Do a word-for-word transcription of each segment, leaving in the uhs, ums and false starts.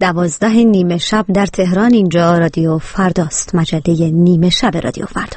دوازده نیمه شب در تهران. اینجا رادیو فرداست، مجله نیمه شب رادیو فردا.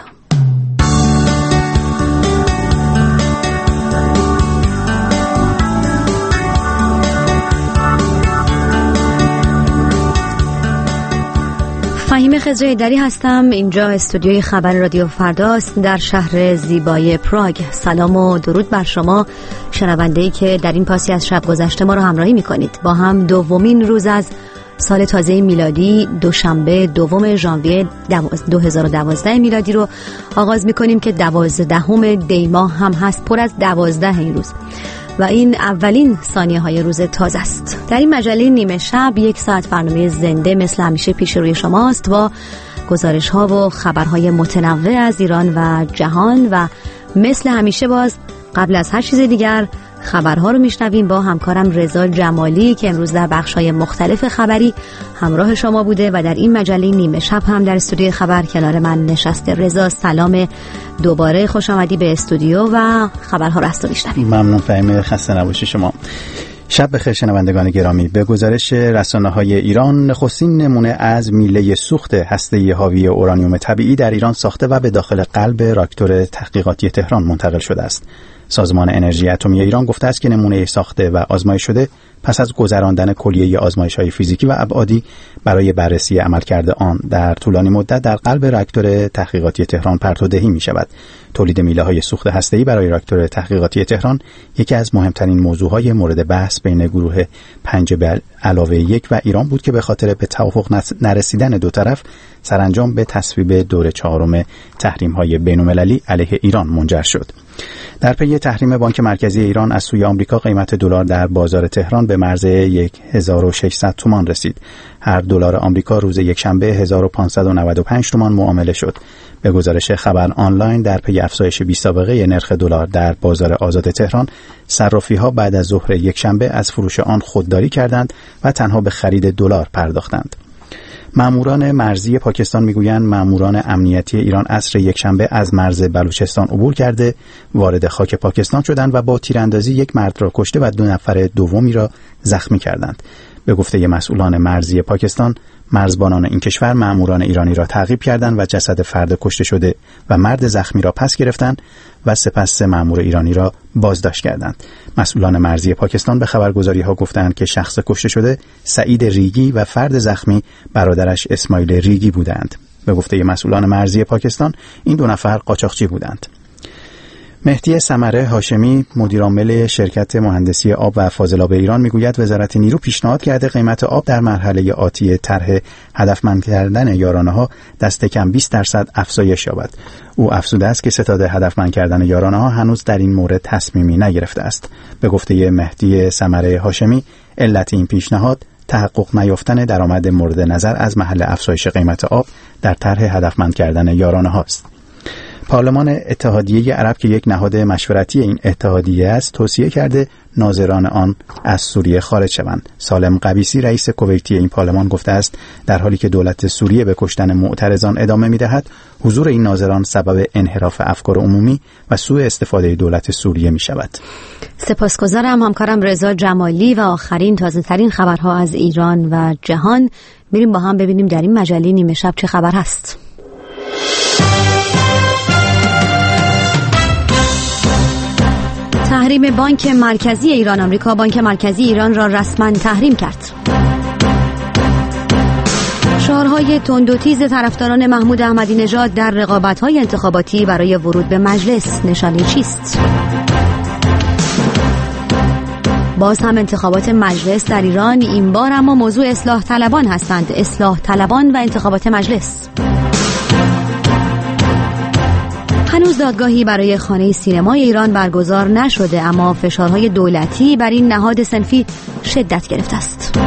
فهیم خضرایدری هستم. اینجا استودیوی خبر رادیو فرداست در شهر زیبای پراگ. سلام و درود بر شما شنونده‌ای که در این پاسی از شب گذشته ما رو همراهی می‌کنید. با هم دومین روز از سال تازه میلادی، دوشنبه دوم ژانویه دو هزار و دوازده میلادی رو آغاز می‌کنیم که دوازدهم دی ماه هم هست، پر از دوازده این روز و این اولین ثانیه های روز تازه است. در این مجله نیمه شب یک ساعت برنامه زنده مثل همیشه پیش روی شماست با گزارش ها و خبرهای متنوع از ایران و جهان و مثل همیشه باز قبل از هر چیز دیگر خبرها رو میشنویم با همکارم رضا جمالی که امروز در بخش‌های مختلف خبری همراه شما بوده و در این مجله نیمه شب هم در استودیوی خبر کنار من نشسته. رضا سلام دوباره، خوش آمدی به استودیو و خبرها رو از تو میشنویم. ممنون فهیم، خسته نباشی شما. شب بخیر شنوندگان گرامی. به گزارش رسانه‌های ایران، نخستین نمونه از میله سوخت هسته‌ای حاوی اورانیوم طبیعی در ایران ساخته و به داخل قلب راکتور تحقیقاتی تهران منتقل شده است. سازمان انرژی اتمی ایران گفته است که نمونه ساخته و آزمایش شده پس از گذراندن کلیه آزمایش‌های فیزیکی و ابعادی برای بررسی عملکرد آن در طولانی مدت در قلب راکتور تحقیقاتی تهران پرتودهی می‌شود. تولید میله‌های سوخت هسته‌ای برای راکتور تحقیقاتی تهران یکی از مهمترین موضوعهای مورد بحث بین گروه پنج به علاوه یک و ایران بود که به خاطر به توافق نرسیدن دو طرف سرانجام به تصویب دور چهارم تحریم‌های بین‌المللی علیه ایران منجر شد. در پی تحریم بانک مرکزی ایران از سوی آمریکا قیمت دلار در بازار تهران به مرز هزار و ششصد تومان رسید. هر دلار آمریکا روز یکشنبه هزار و پانصد و نود و پنج تومان معامله شد. به گزارش خبر آنلاین، در پی افزایش بی‌سابقه نرخ دلار در بازار آزاد تهران، صرافی‌ها بعد از ظهر یکشنبه از فروش آن خودداری کردند و تنها به خرید دلار پرداختند. ماموران مرزی پاکستان میگویند ماموران امنیتی ایران عصر یکشنبه از مرز بلوچستان عبور کرده وارد خاک پاکستان شدند و با تیراندازی یک مرد را کشته و دو نفر دومی را زخمی کردند. به گفته مسئولان مرزی پاکستان، مرزبانان این کشور ماموران ایرانی را تعقیب کردند و جسد فرد کشته شده و مرد زخمی را پس گرفتند و سپس سه مامور ایرانی را بازداشت کردند. مسئولان مرزی پاکستان به خبرگزاری‌ها گفتند که شخص کشته شده سعید ریگی و فرد زخمی برادرش اسماعیل ریگی بودند. به گفته مسئولان مرزی پاکستان این دو نفر قاچاقچی بودند. مهدی سمره هاشمی، مدیرعامل شرکت مهندسی آب و فاضلاب ایران میگوید وزارت نیرو پیشنهاد کرده قیمت آب در مرحله آتی طرح هدفمند کردن یارانه‌ها دست کم بیست درصد افزایش یابد. او افزوده است که ستاد هدفمند کردن یارانه‌ها هنوز در این مورد تصمیمی نگرفته است. به گفته مهدی سمره هاشمی، علت این پیشنهاد تحقق نیافتن درآمد مورد نظر از محل افزایش قیمت آب در طرح هدفمند کردن یارانه‌ها است. پارلمان اتحادیه عرب که یک نهاد مشورتی این اتحادیه است توصیه کرده ناظران آن از سوریه خارج شوند. سالم قبیسی رئیس کویتی این پارلمان گفته است در حالی که دولت سوریه به کشتن معترضان ادامه می‌دهد، حضور این ناظران سبب انحراف افکار عمومی و سوء استفاده دولت سوریه می‌شود. سپاسگزارم همکارم رضا جمالی و آخرین تازه‌ترین خبرها از ایران و جهان. میریم با هم ببینیم در این مجله نیمه شب چه خبر هست. تحریم بانک مرکزی ایران. آمریکا بانک مرکزی ایران را رسما تحریم کرد. شعارهای تند و تیز طرفداران محمود احمدی نژاد در رقابت‌های انتخاباتی برای ورود به مجلس نشانه چیست؟ باز هم انتخابات مجلس در ایران، این بار اما موضوع اصلاح طلبان هستند. اصلاح طلبان و انتخابات مجلس. هنوز دادگاهی برای خانه سینمای ایران برگزار نشده، اما فشارهای دولتی بر این نهاد صنفی شدت گرفته است.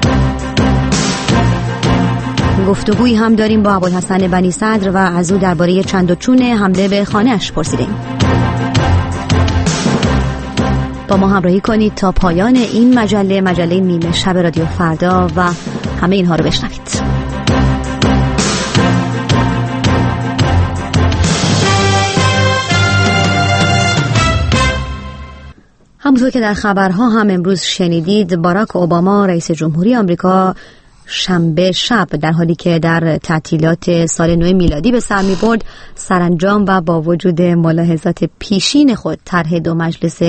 گفتگویی هم داریم با ابوالحسن بنی صدر و از او درباره چند و چون حمله به خانه‌اش پرسیدیم. با ما همراهی کنید تا پایان این مجله، مجله نیمه شب رادیو فردا، و همه اینها رو بشنوید. همونطور که در خبرها هم امروز شنیدید، باراک اوباما رئیس جمهوری آمریکا شنبه شب در حالی که در تعطیلات سال نو میلادی به سر می‌برد، سرانجام و با وجود ملاحظات پیشین خود طرح دو مجلس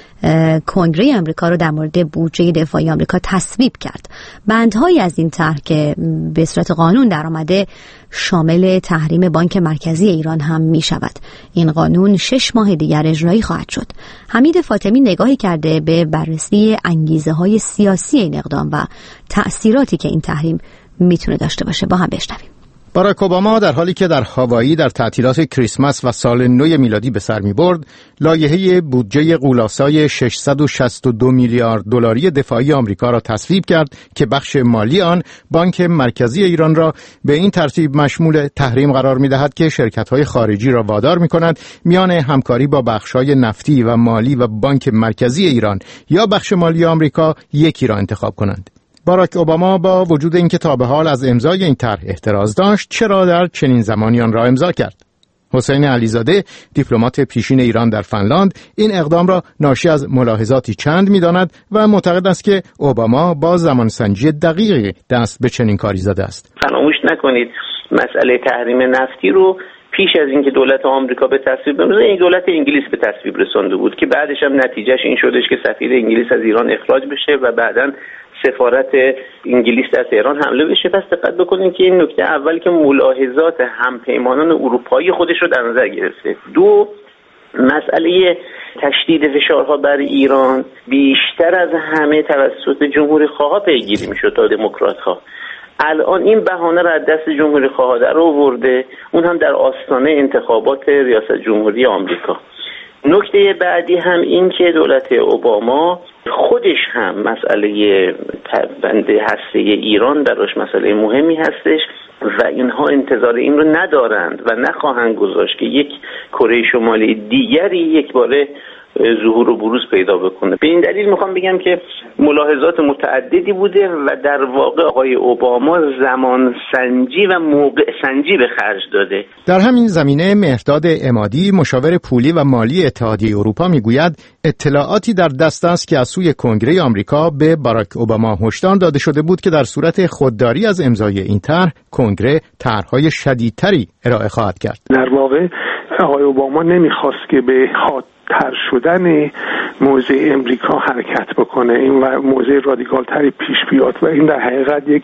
کنگره آمریکا رو در مورد بودجه دفاعی آمریکا تصویب کرد. بندهایی از این طرح که به صورت قانون در آمده شامل تحریم بانک مرکزی ایران هم می شود. این قانون شش ماه دیگر اجرایی خواهد شد. حمید فاطمی نگاهی کرده به بررسی انگیزه های سیاسی این اقدام و تأثیراتی که این تحریم میتونه داشته باشه. با هم بشنویم. باراک اوباما در حالی که در هاوایی در تعطیلات کریسمس و سال نو میلادی به سر می‌برد، لایحه بودجه غول‌آسای ششصد و شصت و دو میلیارد دلاری دفاعی آمریکا را تصویب کرد که بخش مالی آن بانک مرکزی ایران را به این ترتیب مشمول تحریم قرار می‌دهد که شرکت‌های خارجی را وادار می‌کند میان همکاری با بخش‌های نفتی و مالی و بانک مرکزی ایران یا بخش مالی آمریکا یکی را انتخاب کنند. باراک اوباما با وجود اینکه تا به حال از امضای این طرح احتراز داشت، چرا در چنین زمانی آن را امضا کرد؟ حسین علیزاده، دیپلمات پیشین ایران در فنلاند، این اقدام را ناشی از ملاحظاتی چند می‌داند و معتقد است که اوباما با زمانسنجی دقیقی دست به چنین کاری زده است. فراموش نکنید مسئله تحریم نفتی رو پیش از اینکه دولت آمریکا به تصویب برسونه، این دولت انگلیس به تصویب رسانده بود که بعدش هم نتیجهش این شدش که سفیر انگلیس از ایران اخراج بشه و بعداً سفارت انگلیس در تهران حمله بشه. پس دقت بکنید که این نکته اول که ملاحظات همپیمانان اروپایی خودش رو در نظر گرفته. دو، مسئله تشدید فشارها بر ایران بیشتر از همه توسط جمهوری خواها پیگیری میشد تا دموکرات ها. الان این بهانه را از دست جمهوری خواها در آورده، اون هم در آستانه انتخابات ریاست جمهوری آمریکا. نکته بعدی هم این که دولت اوباما خودش هم مسئله بند هسته ایران براش مسئله مهمی هستش و اینها انتظار این رو ندارند و نخواهند گذاشت که یک کره شمالی دیگری یک باره ظهور و بروز پیدا بکنه. به این دلیل میخوام بگم که ملاحظات متعددی بوده و در واقع آقای اوباما زمان سنجی و موقع سنجی به خرج داده. در همین زمینه مهرداد عمادی، مشاور پولی و مالی اتحادیه اروپا، میگوید اطلاعاتی در دست است که از سوی کنگره آمریکا به باراک اوباما هشدار داده شده بود که در صورت خودداری از امضای این طرح، کنگره طرح‌های شدیدتری ارائه خواهد کرد. در واقع آقای اوباما نمیخواست که به تر شدن موضع امریکا حرکت بکنه، این و موضع رادیکال تری پیش بیاد و این در حقیقت یک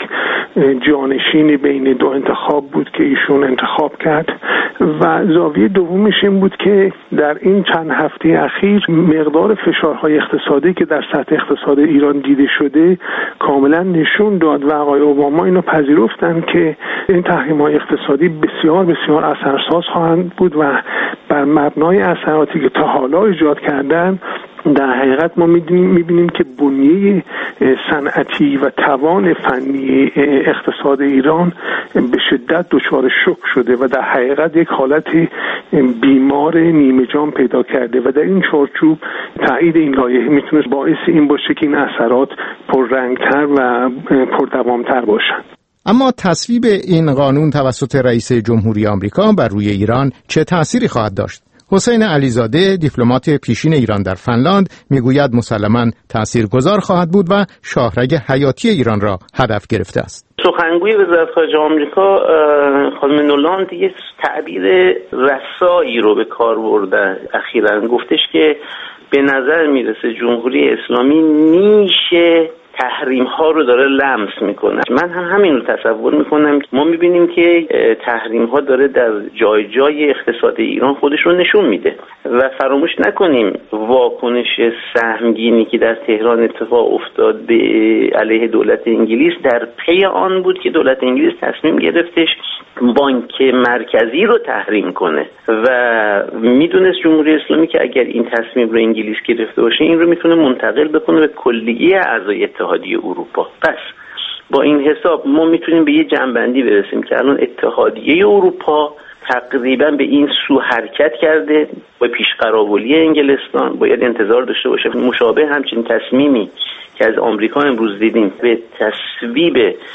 جانشینی بین دو انتخاب بود که ایشون انتخاب کرد. و زاویه دومش این بود که در این چند هفته اخیر مقدار فشارهای اقتصادی که در سطح اقتصاد ایران دیده شده کاملا نشون داد و آقای اوباما اینو پذیرفتن که این تحریم‌های اقتصادی بسیار بسیار اثرساز خواهند بود و بر مبنای اثراتی که تا حالا ایجاد کردن در حقیقت ما می‌بینیم که بنیه صنعتی و توان فنی اقتصاد ایران به شدت دچار شوک شده و در حقیقت یک حالت بیمار نیمه جان پیدا کرده و در این چارچوب تایید این لایحه میتونه باعث این باشه که این اثرات پررنگتر و پردوامتر باشن. اما تصویب این قانون توسط رئیس جمهوری آمریکا بر روی ایران چه تأثیری خواهد داشت؟ حسین علیزاده، دیپلمات پیشین ایران در فنلاند، میگوید مسلماً تاثیرگذار خواهد بود و شاهرگ حیاتی ایران را هدف گرفته است. سخنگوی وزارت خارجه آمریکا خانم نولاند یه تعبیر رسایی رو به کار برده اخیراً، گفتش که به نظر میرسه جمهوری اسلامی نیشه تحریم ها رو داره لمس میکنه. من هم همین رو تصور میکنم. ما میبینیم که تحریم ها داره در جای جای اقتصاد ایران خودش رو نشون میده و فراموش نکنیم واکنش سهمگینی که در تهران اتفاق افتاد به علیه دولت انگلیس در پی آن بود که دولت انگلیس تصمیم گرفتش بانک مرکزی رو تحریم کنه و میدونست جمهوری اسلامی که اگر این تصمیم رو انگلیس گرفته باشه این رو میتونه منتقل بکنه به کلیه اعضای اتحادیه اروپا. پس با این حساب ما میتونیم به یه جنبندی برسیم که الان اتحادیه اروپا تقریبا به این سو حرکت کرده. با پیشقراولی انگلستان باید انتظار داشته باشه مشابه همچین تصمیمی که از آمریکا امروز دیدیم به تصویب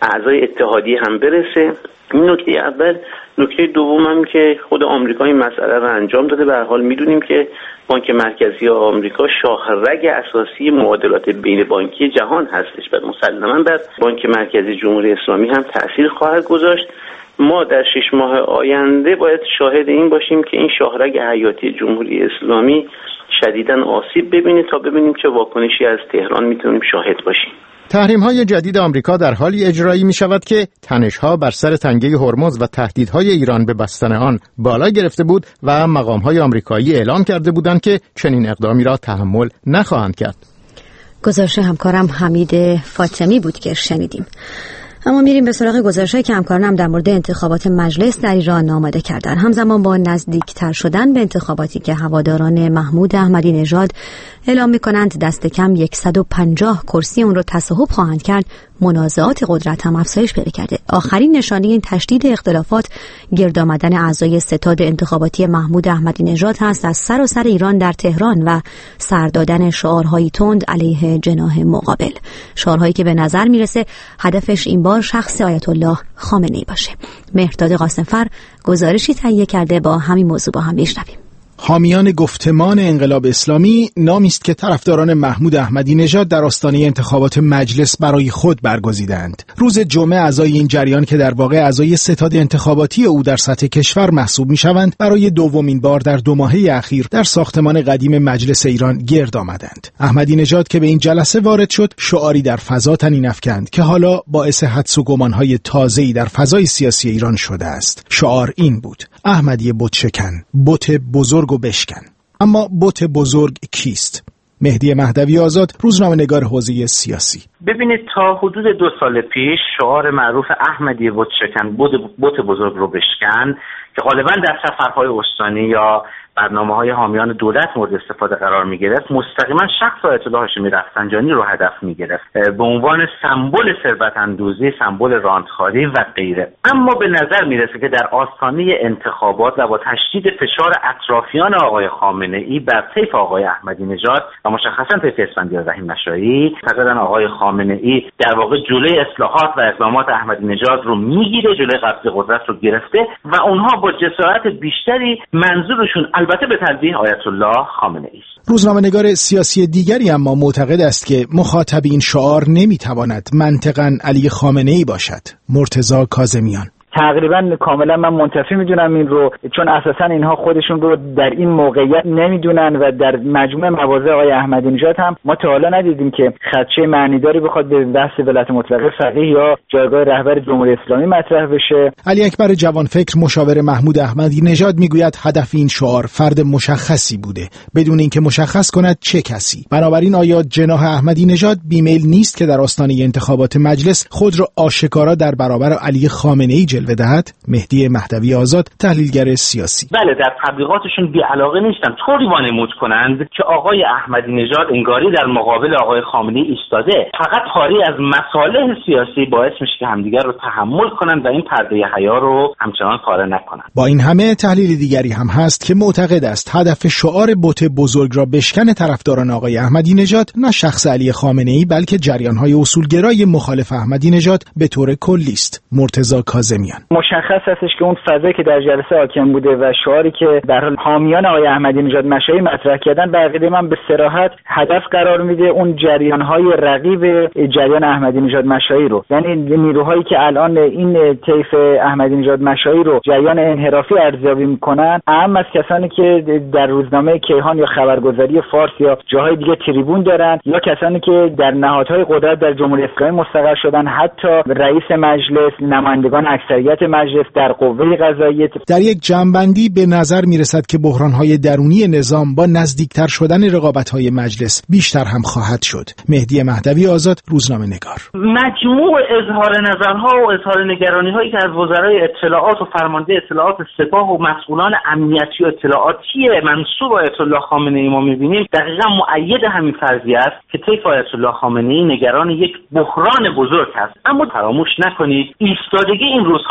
اعضای اتحادیه هم برسه. این نکته اول. نکته دوم هم که خود آمریکا این مسئله رو انجام داده. به هر حال میدونیم که بانک مرکزی آمریکا شاهرگ اساسی معادلات بین بانکی جهان هستش و مسلماً بر بانک مرکزی جمهوری اسلامی هم تأثیر خواهد گذاشت. ما در شش ماه آینده باید شاهد این باشیم که این شاهرگ حیاتی جمهوری اسلامی شدیداً آسیب ببینه تا ببینیم چه واکنشی از تهران میتونیم شاهد باشیم. تحریم‌های جدید آمریکا در حالی اجرایی می‌شود که تنش‌ها بر سر تنگه هرمز و تهدیدهای ایران به بستن آن بالا گرفته بود و مقام‌های آمریکایی اعلام کرده بودند که چنین اقدامی را تحمل نخواهند کرد. گزارش همکارم حمید فاطمی بود که شنیدیم. اما میریم به سراغ گزارشی که همکارانم در مورد انتخابات مجلس در ایران آماده کردن. همزمان با نزدیکتر شدن به انتخاباتی که هواداران محمود احمدی نژاد اعلام می‌کنند دست کم صد و پنجاه کرسی اون رو تصاحب خواهند کرد، منازعات قدرت هم افزایش پیدا کرده. آخرین نشانه این تشدید اختلافات گرد آمدن اعضای ستاد انتخاباتی محمود احمدی نژاد هست از سراسر ایران در تهران و سر دادن شعارهای تند علیه جناح مقابل، شعارهایی که به نظر میرسه هدفش این بار شخص آیت الله خامنه‌ای باشه. مهرداد قاسمفر گزارشی تهیه کرده، با همین موضوع با هم بشنویم. حامیان گفتمان انقلاب اسلامی نامی است که طرفداران محمود احمدی نژاد در آستانه انتخابات مجلس برای خود برگزیدند. روز جمعه اعضای این جریان که در واقع اعضای ستاد انتخاباتی او در سطح کشور محسوب میشوند، برای دومین بار در دو ماهه اخیر در ساختمان قدیم مجلس ایران گرد آمدند. احمدی نژاد که به این جلسه وارد شد، شعاری در فضا طنین افکند که حالا باعث حدس و گمان‌های تازه‌ای در فضای سیاسی ایران شده است. شعار این بود: احمدی بت شکن، بت بزرگ و بشکن. اما بت بزرگ کیست؟ مهدی مهدوی آزاد، روزنامه‌نگار حوزه سیاسی. ببینید، تا حدود دو سال پیش شعار معروف احمدی بت شکن، بت بزرگ رو بشکن، که غالبا در سفرهای استانی یا برنامه‌های حامیان دولت مورد استفاده قرار می‌گرفت، مستقیما شخص آیت الله هاشمی رفسنجانی رو هدف می‌گرفت به عنوان سمبل ثروت‌اندوزی، سمبل راندخواری و غیره. اما به نظر میرسه که در آستانه انتخابات و با تشدید فشار اطرافیان آقای خامنه‌ای بر طیف آقای احمدی نژاد و مشخصا طیف اسفندیار رحیم مشایی، معتقدن آقای خامنه‌ای در واقع جلوی اصلاحات و اقدامات احمدی نژاد رو میگیره، جلوی قبض قدرت رو گرفته و اونها با جسارت بیشتری منظورشون البته به تنبیه آیت الله خامنه‌ای است. روزنامه‌نگار سیاسی دیگری اما معتقد است که مخاطب این شعار نمیتواند منطقاً علی خامنه‌ای باشد. مرتضی کاظمیان: تقریبا کاملا من منتفی میدونم این رو، چون اساسا اینها خودشون رو در این موقعیت نمیدونن و در مجموع مواضع آقای احمدی نژاد هم ما تا حالا ندیدیم که خدشه معنیداری بخواد به بحث ولایت مطلقه فقیه یا جایگاه رهبر جمهوری اسلامی مطرح بشه. علی اکبر جوانفکر، مشاور محمود احمدی نژاد، میگوید هدف این شعار فرد مشخصی بوده بدون اینکه مشخص کند چه کسی. بنابراین آیا جناح احمدی نژاد بیمیل نیست که در آستانه انتخابات مجلس خود را آشکارا در برابر علی خامنه‌ای جلوه دهد؟ مهدی مهدوی آزاد، تحلیلگر سیاسی: بله، در تبلیغاتشون بی‌علاقه نیستن، طوری وانمود کنند که آقای احمدی نژاد انگاری در مقابل آقای خامنه‌ای ایستاده. فقط کاری از مصالح سیاسی باعث میشه که همدیگر رو تحمل کنند و این پرده حیا رو همچنان پاره نکنند. با این همه تحلیل دیگری هم هست که معتقد است هدف شعار بت بزرگ را بشکن طرفداران آقای احمدی نژاد نه شخص علی خامنه‌ای بلکه جریان‌های اصولگرای مخالف احمدی نژاد به طور کلی است. مرتضی کاظمیان: مشخص هستش که اون فضایی که در جلسه حاکم بوده و شعاری که در حال حامیان آقای احمدی نژاد مشایی مطرح کردن، به عقیده من به صراحت هدف قرار میده اون جریان‌های رقیب جریان احمدی نژاد مشایی رو، یعنی نیروهایی که الان این طیف احمدی نژاد مشایی رو جریان انحرافی ارزیابی میکنن، اهم از کسانی که در روزنامه کیهان یا خبرگزاری فارس یا جاهای دیگه تریبون دارن یا کسانی که در نهادهای قدرت در جمهوری اسلامی مستقر شدن، حتی رئیس مجلس، نمایندگان اکثریت مجلس در قوه قضاییه. در یک جمع‌بندی به نظر میرسد که بحران‌های درونی نظام با نزدیکتر شدن رقابت‌های مجلس بیشتر هم خواهد شد. مهدی مهدوی آزاد، روزنامه‌نگار: مجموع اظهار نظرها و اظهار نگرانی‌هایی که از وزرای اطلاعات و فرمانده اطلاعات سپاه و مسئولان امنیتی و اطلاعاتی منسوب آیت الله خامنه‌ای ما می‌بینیم، دقیقاً مؤید همین فرضیه است که طیف آیت الله خامنه‌ای نگران یک بحران بزرگ است. اما فراموش نکنید ایستادگی این روزها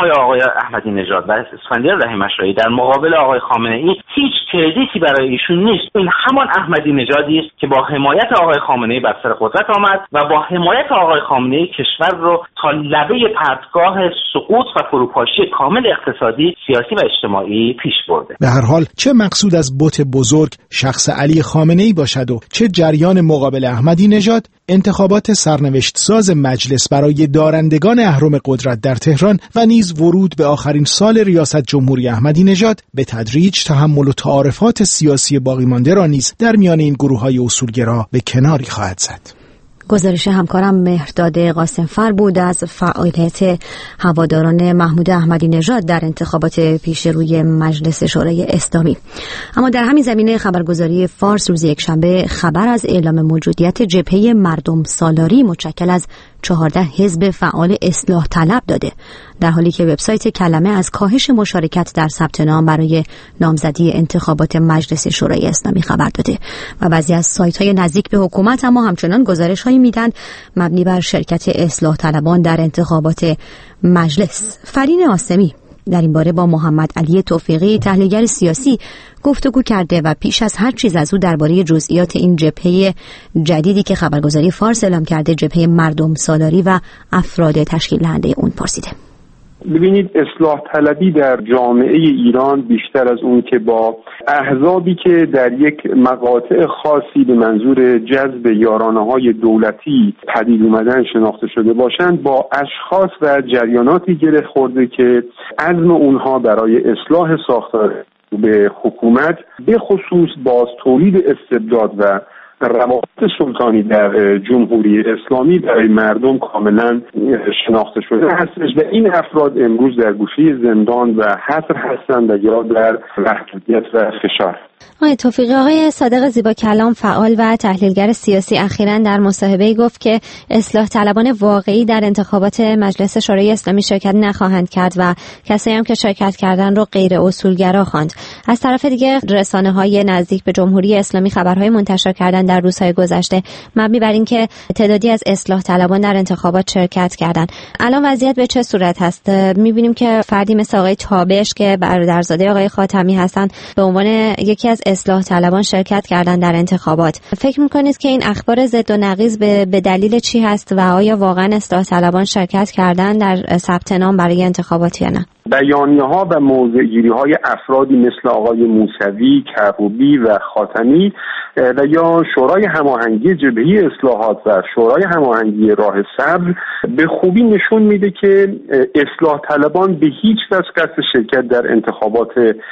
های آقای احمدی نژاد و اسفندیار رحیم مشایی در مقابل آقای خامنه ای هیچ کردیتی برای ایشون نیست. این همان احمدی نژادی است که با حمایت آقای خامنه ای بر سر قدرت آمد و با حمایت آقای خامنه ای کشور رو تا لبه پرتگاه سقوط و فروپاشی کامل اقتصادی، سیاسی و اجتماعی پیش برده. به هر حال چه مقصود از بت بزرگ شخص علی خامنه ای باشد و چه جریان مقابل احمدی نژاد، انتخابات سرنوشت ساز مجلس برای دارندگان اهرم قدرت در تهران و نیز ورود به آخرین سال ریاست جمهوری احمدی نژاد به تدریج تحمل و تعارفات سیاسی باقی مانده را نیز در میان این گروه‌های اصولگرا به کناری خواهد زد. گزارش همکارم مهرداد قاسمفر بود از فعالیت هواداران محمود احمدی نژاد در انتخابات پیش روی مجلس شورای اسلامی. اما در همین زمینه خبرگزاری فارس روز یکشنبه خبر از اعلام موجودیت جبهه مردم سالاری متشکل از چهارده حزب فعال اصلاح طلب داده، در حالی که وبسایت کلمه از کاهش مشارکت در ثبت نام برای نامزدی انتخابات مجلس شورای اسلامی خبر داده و بعضی از سایت‌های نزدیک به حکومت اما همچنان گزارش‌هایی میدن مبنی بر شرکت اصلاح طلبان در انتخابات مجلس. فرین آسمی در این باره با محمد علی توفیقی تحلیلگر سیاسی گفتگو کرده و پیش از هر چیز از او درباره جزئیات این جبهه جدیدی که خبرگزاری فارس اعلام کرده، جبهه مردم سالاری و افراد تشکیل دهنده اون پرسیده. ببینید، اصلاح طلبی در جامعه ایران بیشتر از اون که با احزابی که در یک مقاطع خاصی به منظور جذب یارانه‌های دولتی پدید اومدن شناخته شده باشند، با اشخاص و جریاناتی گره خورده که عزم اونها برای اصلاح ساختار به حکومت، به خصوص باز تولید استبداد و روابط سلطانی در جمهوری اسلامی برای مردم کاملا شناخته شده هستش و این افراد امروز در گوشه زندان و حصر هستند و یا در محدودیت و فشار. آقای توفیقی، آقای صادق زیبا کلام فعال و تحلیلگر سیاسی اخیراً در مصاحبه‌ای گفت که اصلاح طلبان واقعی در انتخابات مجلس شورای اسلامی شرکت نخواهند کرد و کسایی هم که شرکت کردن رو غیر اصولگرا خواند. از طرف دیگه رسانه‌های نزدیک به جمهوری اسلامی خبرهای منتشر کردن در روزهای گذشته مبنی بر اینکه تعدادی از اصلاح طلبان در انتخابات شرکت کردن. الان وضعیت به چه صورت هست؟ می‌بینیم که فردی مثل آقای تابش که برادرزاده آقای خاتمی هستن به عنوان یکی از اصلاح طلبان شرکت کردن در انتخابات. فکر میکنید که این اخبار ضد و نقیض به, به دلیل چی هست و آیا واقعا اصلاح طلبان شرکت کردن در ثبت نام برای انتخابات یا نه؟ بیانیه ها و موضع گیری های افرادی مثل آقای موسوی، کروبی و خاتمی و یا شورای هماهنگی جبهه اصلاحات و شورای هماهنگی راه سبز به خوبی نشون میده که اصلاح طلبان به هیچ وجه قصد شرکت در انتخابات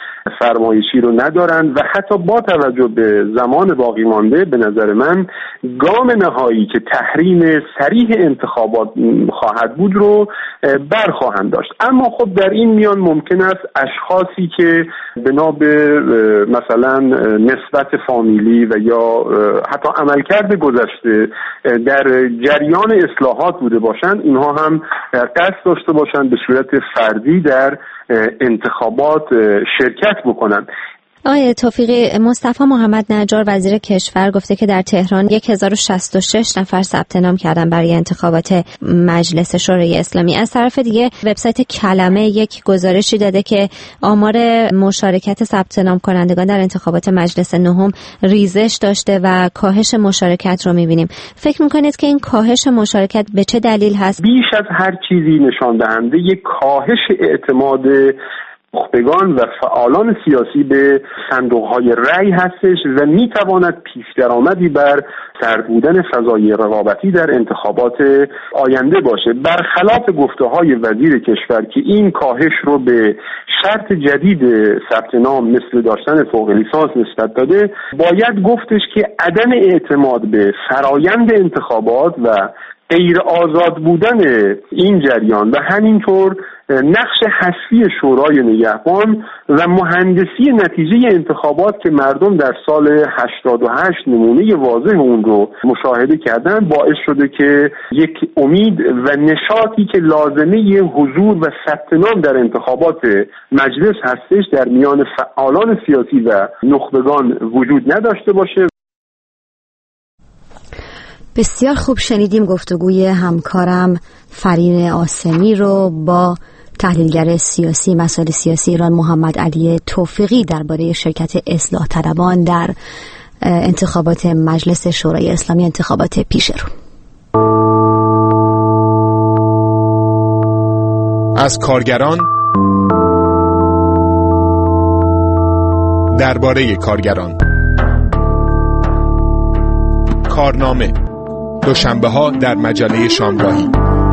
فرمایشی رو ندارند و حتی با توجه به زمان باقی مانده به نظر من گام نهایی که تحریم صریح انتخابات خواهد بود رو برخواهند داشت. اما خب در این میان ممکن است اشخاصی که بنا به مثلا نسبت فامیلی و یا حتی عملکرد گذشته در جریان اصلاحات بوده باشند، اینها هم قصد داشته باشند به صورت فردی در انتخابات شرکت بکنند. آقای توفیقی، مصطفی محمد نجار وزیر کشور گفته که در تهران هزار و شصت و شش نفر ثبت نام کردن برای انتخابات مجلس شورای اسلامی. از طرف دیگه وبسایت کلمه یک گزارشی داده که آمار مشارکت ثبت نام کنندگان در انتخابات مجلس نهم ریزش داشته و کاهش مشارکت رو می‌بینیم. فکر می‌کنید که این کاهش مشارکت به چه دلیل هست؟ بیش از هر چیزی نشان دهنده یک کاهش اعتماد نخبگان و فعالان سیاسی به صندوق‌های رأی هستش و می‌تواند پیش درآمدی بر سرد بودن فضای رقابتی در انتخابات آینده باشه. برخلاف گفته‌های وزیر کشور که این کاهش رو به شرط جدید ثبت نام مثل داشتن فوق لیسانس نسبت داده، باید گفتش که عدم اعتماد به فرایند انتخابات و غیر آزاد بودن این جریان و همینطور نقش حذفی شورای نگهبان و مهندسی نتیجه انتخابات که مردم در سال هشتاد و هشت نمونه واضح اون رو مشاهده کردن باعث شده که یک امید و نشاطی که لازمه حضور و ثبت نام در انتخابات مجلس هستش در میان فعالان سیاسی و نخبگان وجود نداشته باشه. بسیار خوب شنیدیم گفتگوی همکارم فرین آسمی رو با تحلیلگر سیاسی مسائل سیاسی ایران محمد علی توفیقی درباره شرکت اصلاح طلبان در انتخابات مجلس شورای اسلامی، انتخابات پیش رو. از کارگران درباره کارگران. کارنامه دوشنبه ها در مجله شامگاهی.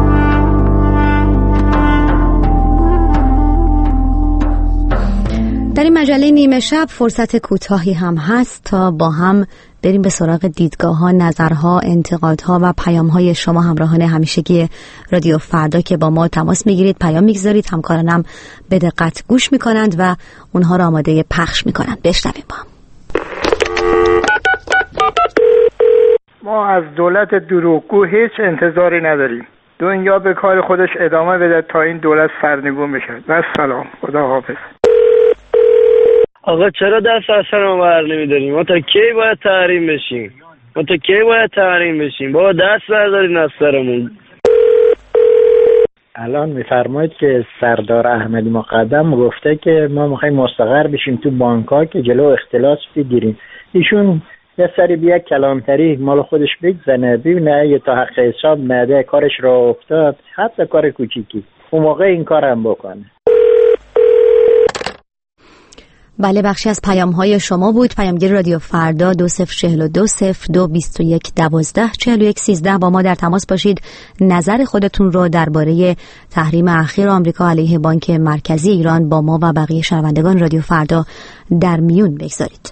در این مجله نیمه شب فرصت کوتاهی هم هست تا با هم بریم به سراغ دیدگاه‌ها، نظرها، انتقادها و پیام‌های شما همراهان همیشگی رادیو فردا که با ما تماس میگیرید، پیام میگذارید، همکارانم به دقت گوش میکنند و اونها را آماده پخش میکنند. بشنویم با هم. ما از دولت دروغگو هیچ انتظاری نداریم. دنیا به کار خودش ادامه بده تا این دولت سرنگون بشه. و سلام، خدا حافظ. آقا چرا دست از سر ما بر نمیداریم؟ ما تا کی باید تحریم بشیم؟ ما تا کی باید تحریم بشیم؟ بابا دست بردارید از سرمون. الان میفرمایید که سردار احمدی مقدم گفته که ما میخوایم مستقر بشیم تو بانک‌ها که جلو اختلاس بگیریم. ایشون یه سری بیا کلانتری مال خودش بگذنه، ببینه یه تا حق حساب نده، کارش را افتاد، حتی کار کوچیکی، اون موقع این کارم بکنه. بله، بخشی از پیام های شما بود. پیامگیر رادیو فردا دو صفر چهل دو صفر دو بیست و یک دوازده چهل و یک سیزده با ما در تماس باشید. نظر خودتون رو درباره تحریم اخیر آمریکا علیه بانک مرکزی ایران با ما و بقیه شنوندگان رادیو فردا در میون بگذارید.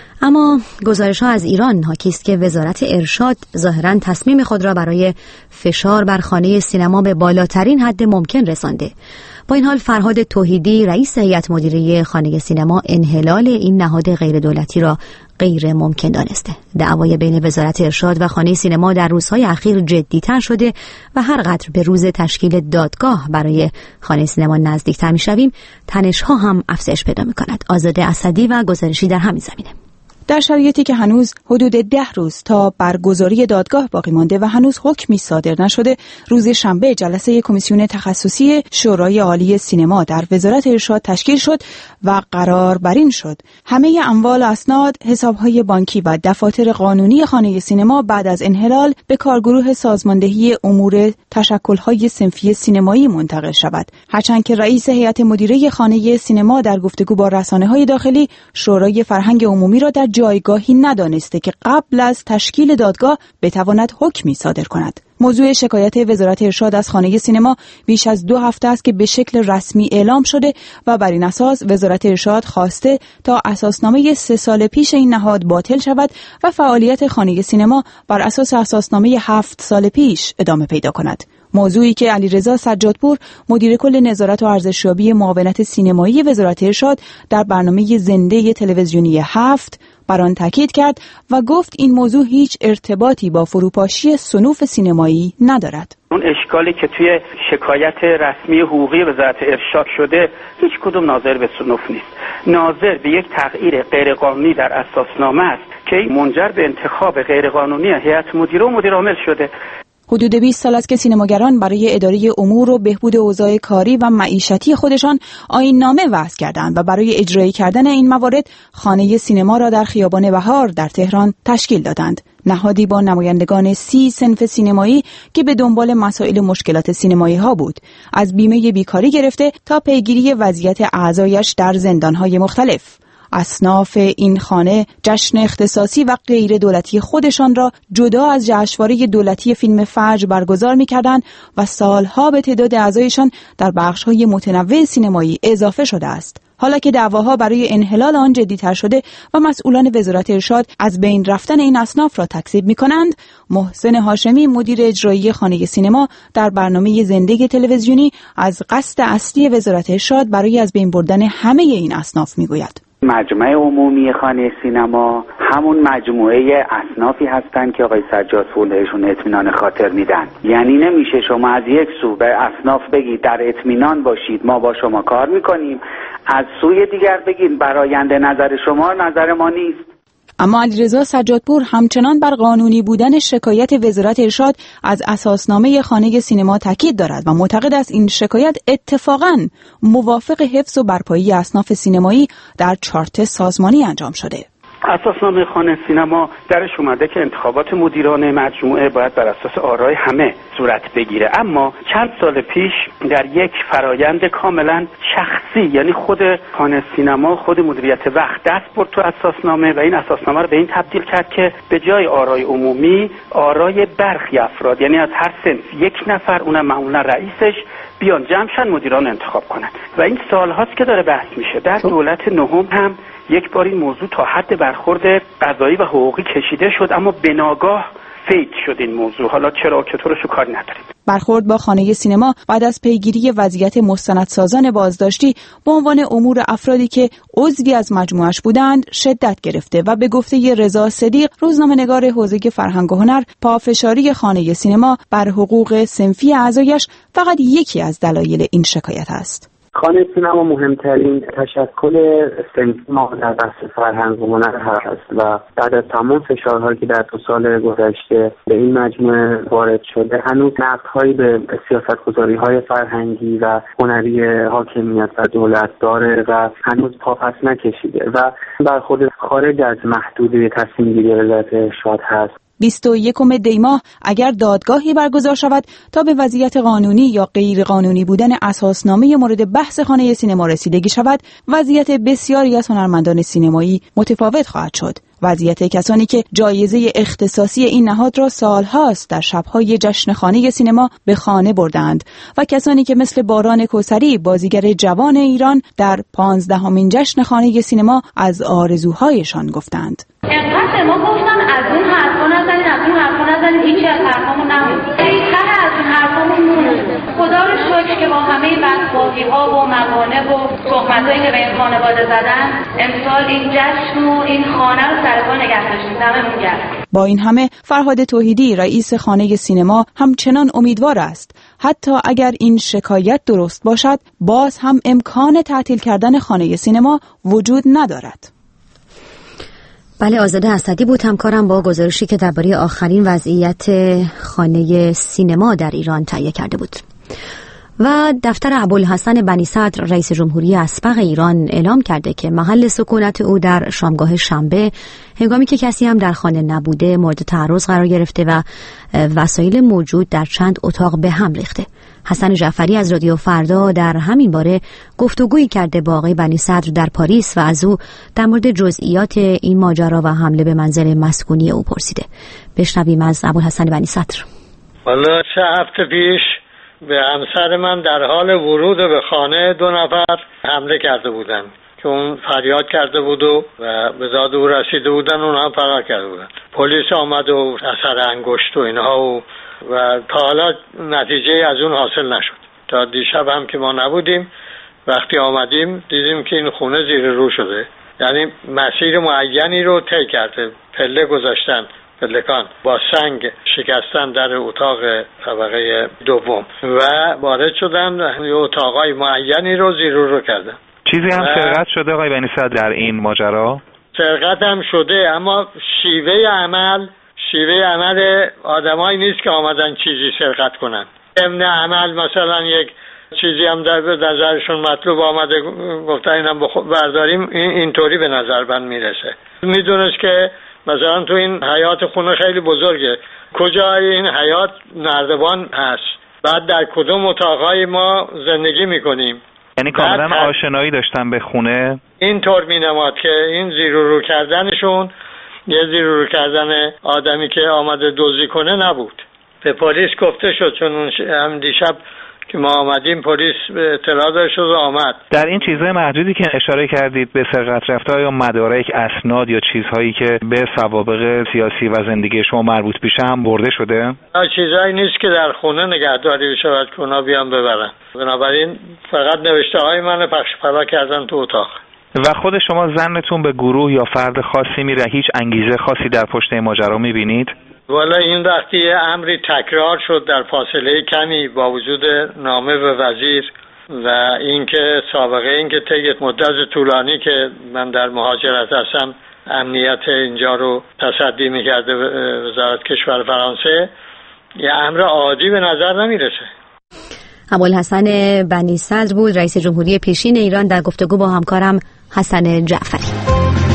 اما گزارش ها از ایران حاکی است که وزارت ارشاد ظاهراً تصمیم خود را برای فشار بر خانه سینما به بالاترین حد ممکن رسانده. با این حال فرهاد توحیدی رئیس هیئت مدیره خانه سینما انحلال این نهاد غیر دولتی را غیر ممکن دانسته. دعوای بین وزارت ارشاد و خانه سینما در روزهای اخیر جدی‌تر شده و هر قدر به روز تشکیل دادگاه برای خانه سینما نزدیک‌تر می‌شویم، تنش‌ها هم افزایش پیدا می‌کند. آزاده اسدی و گزارشی در همین زمینه. در شرایطی که هنوز حدود ده روز تا برگزاری دادگاه باقی مانده و هنوز حکمی صادر نشده، روز شنبه جلسه کمیسیون تخصصی شورای عالی سینما در وزارت ارشاد تشکیل شد و قرار بر این شد همه اموال اسناد، حسابهای بانکی و دفاتر قانونی خانه سینما بعد از انحلال به کارگروه سازماندهی امور تشکل‌های صنفی سینمایی منتقل شود. هرچند که رئیس هیئت مدیره خانه سینما در گفتگو با رسانه‌های داخلی شورای فرهنگ عمومی را در جایگاهی ندانسته که قبل از تشکیل دادگاه بتواند حکمی صادر کند. موضوع شکایت وزارت ارشاد از خانه سینما بیش از دو هفته است که به شکل رسمی اعلام شده و بر این اساس وزارت ارشاد خواسته تا اساسنامه سه سال پیش این نهاد باطل شود و فعالیت خانه سینما بر اساس اساسنامه هفت سال پیش ادامه پیدا کند. موضوعی که علیرضا سجادپور مدیر کل نظارت و ارزشیابی معاونت سینمایی وزارت ارشاد در برنامه زنده تلویزیونی هفت بر آن تاکید کرد و گفت این موضوع هیچ ارتباطی با فروپاشی صنوف سینمایی ندارد. اون اشکالی که توی شکایت رسمی حقوقی وزارت ارشاد شده هیچ کدوم ناظر به صنوف نیست. ناظر به یک تغییر غیرقانونی در اساسنامه است که منجر به انتخاب غیرقانونی هیئت مدیره و مدیر عامل شده. حدود بیست سال است که سینماگران برای اداره امور و بهبود اوضاع کاری و معیشتی خودشان آیین‌نامه وضع کردند و برای اجرایی کردن این موارد خانه سینما را در خیابان بهار در تهران تشکیل دادند. نهادی با نمایندگان سی صنف سینمایی که به دنبال مسائل مشکلات سینمایی ها بود، از بیمه بیکاری گرفته تا پیگیری وضعیت اعضایش در زندانهای مختلف. اصناف این خانه جشن اختصاصی و غیر دولتی خودشان را جدا از جشنواره دولتی فیلم فجر برگزار می‌کردند و سالها به تعداد اعضایشان در بخش‌های متنوع سینمایی اضافه شده است. حالا که دعواها برای انحلال آن جدی‌تر شده و مسئولان وزارت ارشاد از بین رفتن این اصناف را تکذیب می‌کنند، محسن هاشمی مدیر اجرایی خانه سینما در برنامه زنده تلویزیونی از قصد اصلی وزارت ارشاد برای از بین بردن همه این اصناف می‌گوید. مجمع عمومی خانه سینما همون مجموعه اصنافی هستند که آقای سجادپور بهشون اطمینان خاطر میدن. یعنی نمیشه شما از یک سو به اصناف بگید در اطمینان باشید ما با شما کار میکنیم، از سوی دیگر بگید براینده نظر شما نظر ما نیست. اما علیرضا سجادپور همچنان بر قانونی بودن شکایت وزارت ارشاد از اساسنامه خانه سینما تاکید دارد و معتقد است این شکایت اتفاقاً موافق حفظ و برپایی اصناف سینمایی در چارت سازمانی انجام شده. اساسنامه خانه سینما درش اومده که انتخابات مدیران مجموعه باید بر اساس آرای همه صورت بگیره، اما چند سال پیش در یک فرایند کاملا شخصی، یعنی خود خانه سینما، خود مدیریت وقت دست برد تو اساسنامه و این اساسنامه رو به این تبدیل کرد که به جای آرای عمومی آرای برخی افراد، یعنی از هر صنف یک نفر، اونم معمولا رئیسش، بیان جمعشن مدیران انتخاب کنن و این سالهاست که داره بحث میشه. در دولت نهم هم یک بار این موضوع تا حد برخورد قضایی و حقوقی کشیده شد، اما به ناگاه فیت شد این موضوع. حالا چرا که تو رو شو کاری نداریم. برخورد با خانه سینما بعد از پیگیری وضعیت مستندسازان بازداشتی به عنوان امور افرادی که عضوی از مجموعش بودند شدت گرفته و به گفته رضا صدیق، روزنامه‌نگار حوزه فرهنگ و هنر، پافشاری خانه سینما بر حقوق صنفی اعضایش فقط یکی از دلایل این شکایت است. خانه سینما مهمترین تشکل صنفی ما در بحث فرهنگ و هنر هست و بعد از تمام فشارهایی که در دو سال گذشته به این مجموعه وارد شده، هنوز نقدهایی به سیاستگذاری‌های فرهنگی و هنری حاکمیت و دولت داره و هنوز پاپس نکشیده و برخورد خارج از محدوده تصمیم گیری وزارت ارشاد هست. بیست و یکم دی ماه اگر دادگاهی برگزار شود تا به وضعیت قانونی یا غیر قانونی بودن اساسنامه مورد بحث خانه سینما رسیدگی شود، وضعیت بسیاری از هنرمندان سینمایی متفاوت خواهد شد. وضعیت کسانی که جایزه اختصاصی این نهاد را سالهاست در شب‌های جشن خانه سینما به خانه بردند و کسانی که مثل باران کوثری، بازیگر جوان ایران، در پانزدهمین جشن خانه سینما از آرزوهایشان گفتند. انقدر ما گفتن از اون حرفا نزنید، از اون حرفا نزنید، هیچی از حرفامون نموند. ته از اون حرفامون موند. خدا رو شکر که با همه بدبختی‌ها و موانع و تهمتایی که به این خانواده زدن، امسال این جشن و این خانه رو سر پا نگه داشتیم. دممون گرم. با این همه فرهاد توحیدی، رئیس خانه سینما، همچنان امیدوار است حتی اگر این شکایت درست باشد، باز هم امکان تعطیل کردن خانه سینما وجود ندارد. بله، آزاده اسدی بود همکارم با گزارشی که درباره آخرین وضعیت خانه سینما در ایران تهیه کرده بود. و دفتر ابوالحسن بنی صدر رئیس جمهوری اسبق ایران اعلام کرده که محل سکونت او در شامگاه شنبه هنگامی که کسی هم در خانه نبوده مورد تعرض قرار گرفته و وسایل موجود در چند اتاق به هم ریخته. حسن جعفری از رادیو فردا در همین باره گفتگویی کرده با آقای بنی صدر در پاریس و از او در مورد جزئیات این ماجرا و حمله به منزل مسکونی او پرسیده. بشنویم از ابوالحسن بنی صدر. والا سه هفته پیش به همسر من در حال ورود به خانه دو نفر حمله کرده بودن که اون فریاد کرده بود و به داد او رسیده بودن، اون هم فرار کرده بودن. پلیس آمد و اثر انگشت و اینها و و تا حالا نتیجه از اون حاصل نشد. تا دیشب هم که ما نبودیم، وقتی آمدیم دیدیم که این خونه زیر رو شده، یعنی مسیر معینی رو طی کرده. پله گذاشتن، پلکان با سنگ شکستن در اتاق طبقه دوم و وارد شدن، اتاقای معینی رو زیر رو کردن. چیزی هم سرقت شده آقای بنی صدر در این ماجرا؟ سرقت هم شده، اما شیوه عمل شیوه عمل آدمایی نیست که آمدن چیزی سرقت کنن. ضمن عمل مثلا یک چیزی هم در نظرشون مطلوب آمده، گفتن اینم برداریم، این اینطوری به نظر من میرسه. میدونست که مثلا تو این حیات خونه خیلی بزرگه، کجا این حیات نردبان هست، بعد در کدوم اتاقای ما زندگی میکنیم. یعنی کاملا آشنایی داشتن به خونه؟ اینطور مینماد که این زیر و رو کردنشون یه زیر و رو کردن آدمی که آمده دزدی کنه نبود. به پلیس گفته شد، چون اون هم دیشب که ما آمدیم پلیس به اطلاع داشت و آمد. در این چیزهای محدودی که اشاره کردید به سرقت رفته یا مدارک، اسناد یا چیزهایی که به سوابق سیاسی و زندگی شما مربوط میشه هم برده شده؟ چیزهایی نیست که در خونه نگهداری بشه که اونا بیان ببرن. بنابراین فقط نوشته های من پخش پلا کردن تو اتاق. و خود شما ظنتون به گروه یا فرد خاصی میره؟ هیچ انگیزه خاصی در پشت این ماجرا میبینید؟ والا این وقتی امری تکرار شد در فاصله کمی با وجود نامه به وزیر و اینکه سابقه اینکه طی مدت طولانی که من در مهاجرت هستم امنیت اینجا رو تصدی میکرده وزارت کشور فرانسه، یه امر عادی به نظر نمیرسه. ابوالحسن بنی صدر بود، رئیس جمهوری پیشین ایران، در گفتگو با همکارم حسن جعفری.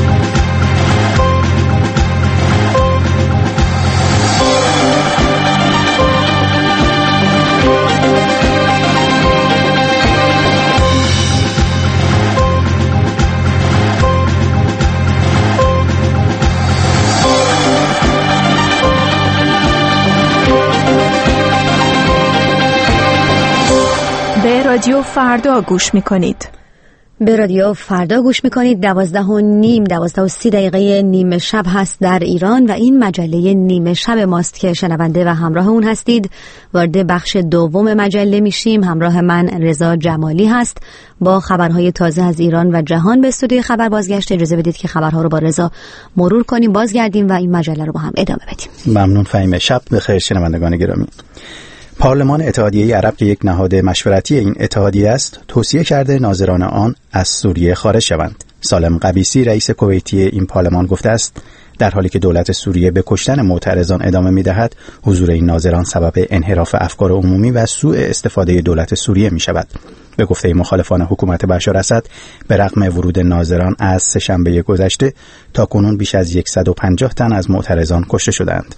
به رادیو فردا گوش میکنید. به رادیو فردا گوش میکنید. دوازده و نیم دوازده و سی دقیقه نیمه شب هست در ایران و این مجله نیمه شب ماست که شنونده و همراه اون هستید. وارد بخش دوم مجله میشیم. همراه من رضا جمالی هست با خبرهای تازه از ایران و جهان. به استودیوی خبر بازگشت. اجازه بدید که خبرها رو با رضا مرور کنیم، بازگردیم و این مجله رو با هم ادامه بدیم. ممنون فهیمه. شب بخیر شنوندگان گرامی. پارلمان اتحادیه عرب که یک نهاد مشورتی این اتحادیه است، توصیه کرده ناظران آن از سوریه خارج شوند. سالم قبیسی رئیس کویتی این پارلمان گفته است در حالی که دولت سوریه به کشتن معترضان ادامه می‌دهد، حضور این ناظران سبب انحراف افکار عمومی و سوء استفاده دولت سوریه می‌شود. به گفته مخالفان حکومت بشار اسد، به رغم ورود ناظران از سه‌شنبه گذشته تاکنون بیش از صد و پنجاه تن از معترضان کشته شدند.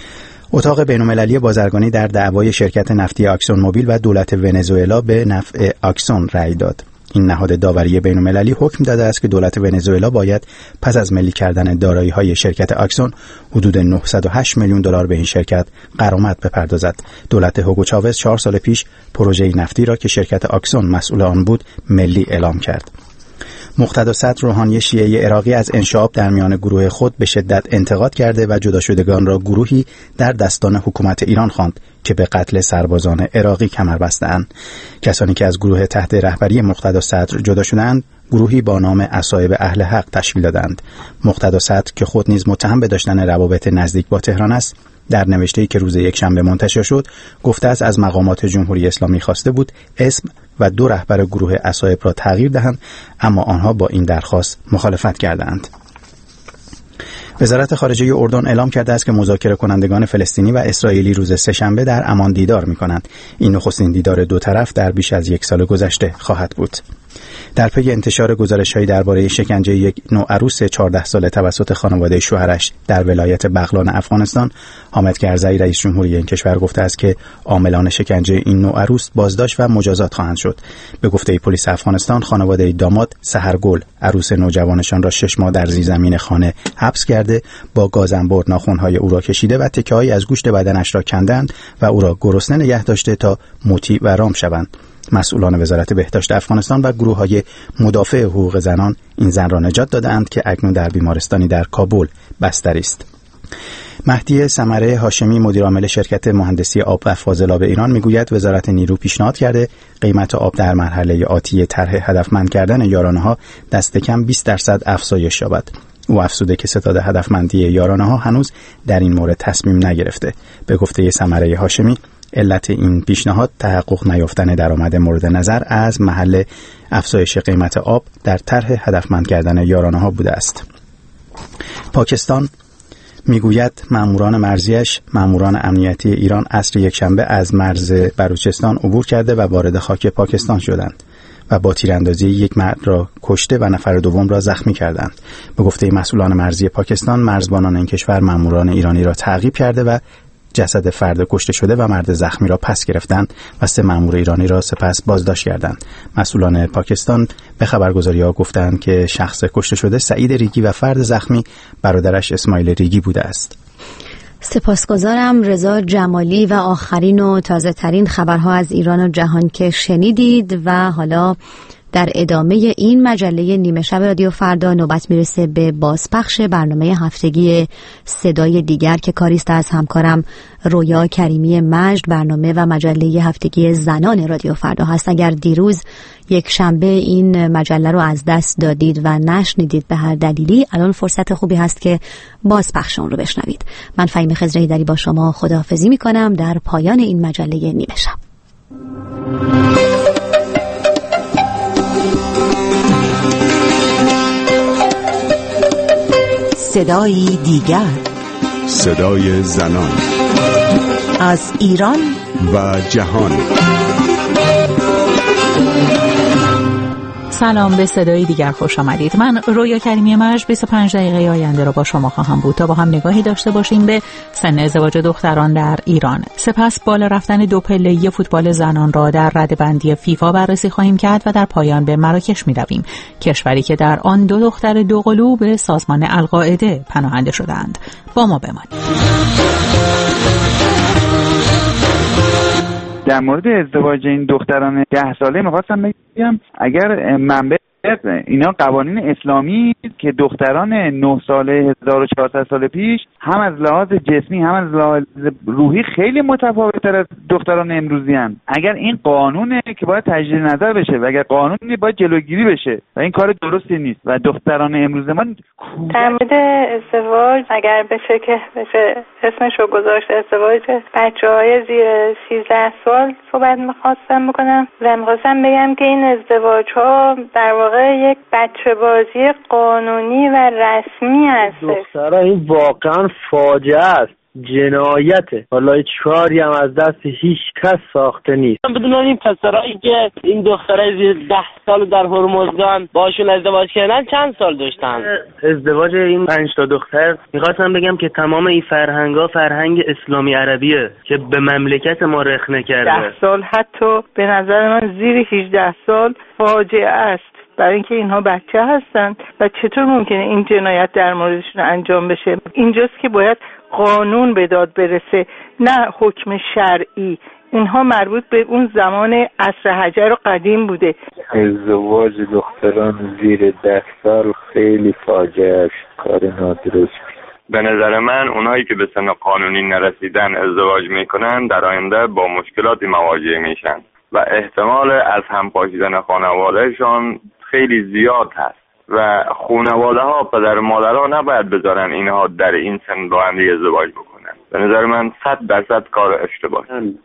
اتاق بین‌المللی بازرگانی در دعوای شرکت نفتی آکسون موبیل و دولت ونزوئلا به نفع آکسون رأی داد. این نهاد داوری بین‌المللی حکم داده است که دولت ونزوئلا باید پس از ملی کردن دارایی‌های شرکت آکسون حدود نهصد و هشت میلیون دلار به این شرکت غرامت بپردازد. دولت هوگو چاوز چهار سال پیش پروژه نفتی را که شرکت آکسون مسئول آن بود ملی اعلام کرد. مقتدا صدر روحانی شیعه عراقی از انشعاب در میان گروه خود به شدت انتقاد کرده و جدا شدگان را گروهی در دستان حکومت ایران خواند که به قتل سربازان عراقی کمر بسته‌اند. کسانی که از گروه تحت رهبری مقتدا صدر جدا شدند، گروهی با نام اصایب اهل حق تشکیل دادند. مقتدا صدر که خود نیز متهم به داشتن روابط نزدیک با تهران است، در نوشته‌ای که روز یکشنبه منتشر شد گفته است از مقامات جمهوری اسلامی خواسته بود اسم و دو رهبر گروه اصایب را تغییر دهند، اما آنها با این درخواست مخالفت کردند. وزارت خارجه اردن اعلام کرده است که مذاکره کنندگان فلسطینی و اسرائیلی روز سه‌شنبه در عمان دیدار می‌کنند. این نخستین دیدار دو طرف در بیش از یک سال گذشته خواهد بود. در پی انتشار گزارش‌هایی درباره شکنجه یک نوعروس چهارده ساله توسط خانواده شوهرش در ولایت بغلان افغانستان، حامد کرزی رئیس جمهوری این کشور گفته است که عاملان شکنجه این نوعروس بازداشت و مجازات خواهند شد. به گفته پلیس افغانستان، خانواده داماد سحرگل عروس نوجوانشان را شش ماه در زیرزمین خانه حبس کرده، با گازنبر ناخن‌های او را کشیده و تکه‌هایی از گوشت بدنش را کندند و او را گرسنه نگه داشته تا مطیع و رام شوند. مسئولان وزارت بهداشت افغانستان و گروه‌های مدافع حقوق زنان این زن را نجات دادند که اکنون در بیمارستانی در کابل بستری است. مهدی ثمره هاشمی مدیرعامل شرکت مهندسی آب و فاضلاب ایران میگوید وزارت نیرو پیشنهاد کرده قیمت آب در مرحله آتی طرح هدفمند کردن یارانه‌ها دست کم بیست درصد افزایش یابد. او افزوده که ستاد هدفمندی یارانه‌ها هنوز در این مورد تصمیم نگرفته. به گفته ثمره هاشمی، علت این پیشنهاد تحقق نیافتن درآمد مورد نظر از محل افزایش قیمت آب در طرح هدفمند کردن یارانه‌ها بوده است. پاکستان میگوید ماموران مرزیش، ماموران امنیتی ایران عصر یکشنبه از مرز بلوچستان عبور کرده و وارد خاک پاکستان شدند و با تیراندازی یک مرد را کشته و نفر دوم را زخمی کردند. به گفته مسئولان مرزی پاکستان، مرزبانان این کشور ماموران ایرانی را تعقیب کرده و جسد فرد کشته شده و مرد زخمی را پس گرفتند و سه مأمور ایرانی را سپس بازداشت کردند. مسئولان پاکستان به خبرگزاری‌ها گفتند که شخص کشته شده سعید ریگی و فرد زخمی برادرش اسماعیل ریگی بوده است. سپاسگزارم رضا جمالی و آخرین و تازه ترین خبرها از ایران و جهان که شنیدید و حالا در ادامه این مجله نیمه شب رادیو فردا نوبت میرسه به بازپخش برنامه هفتگی صدای دیگر که کاریست از همکارم رویا کریمی مجد. برنامه و مجله هفتگی زنان رادیو فردا هست. اگر دیروز یک شنبه این مجله رو از دست دادید و نشنیدید به هر دلیلی، الان فرصت خوبی هست که بازپخش اون رو بشنوید. من فهیمه خضره‌ایدری با شما خداحافظی میکنم در پایان این مجله نیمه شب. صدایی دیگر، صدای زنان از ایران و جهان. سلام، به صدای دیگر خوش آمدید. من رویا کریمی مرج بیست و پنج دقیقه آینده را با شما خواهم بود تا با هم نگاهی داشته باشیم به سن ازدواج دختران در ایران. سپس بالا رفتن دو پله‌ای فوتبال زنان را در رده‌بندی فیفا بررسی خواهیم کرد و در پایان به مراکش می‌رویم، کشوری که در آن دو دختر دوقلو به سازمان القاعده پناهنده شدند. با ما بمانید. در مورد ازدواج این دختران ده ساله میخواستم بگم اگر منبع اینا قوانین اسلامی که دختران نه ساله هزار و چهارصد سال پیش هم از لحاظ جسمی هم از لحاظ روحی خیلی متفاوت‌تر از دختران امروزی هستند. اگر این قانونه که باید تجدید نظر بشه و اگر قانونی باید جلوگیری بشه و این کار درستی نیست و دختران امروز ما در مورد ازدواج اگر بشه که بشه اسمش رو گذاشت ازدواج بچه‌های زیر سیزده سال صحبت می‌خواستم بکنم و می‌خواستم بگم که این ازدواج‌ها در واقع یک بچه بازی قانونی و رسمی هست. دخترها این واقعا فاجعه است، جنایته. حالا هیچ کاری هم از دست هیچ کس ساخته نیست. بدون این پسرایی که این دخترای زیر ده سال در هرمزگان باشون ازدواج کردن چند سال داشتن؟ ازدواج این پنج تا دختر میخواستم بگم که تمام این فرهنگا فرهنگ اسلامی عربیه که به مملکت ما رخنه کرده. ده سال حتی به نظر من زیر هجده سال فاجعه است، برای اینکه اینها بچه هستن و چطور ممکنه این جنایت در موردشون انجام بشه. اینجاست که باید قانون به داد برسه، نه حکم شرعی. اینها مربوط به اون زمان عصر حجر و قدیم بوده. ازدواج دختران زیر ده سال خیلی فاجعه است، کار نادرست. به نظر من اونایی که به سن قانونی نرسیدن ازدواج میکنن در آینده با مشکلاتی مواجه میشن و احتمال از هم پاشیدن خانوادهشان خیلی زیاد هست و خانواده ها پدر مادر ها نباید بذارن اینها در این سن با هم ازدواج بکنن. به نظر من صد درصد کار اشتباه.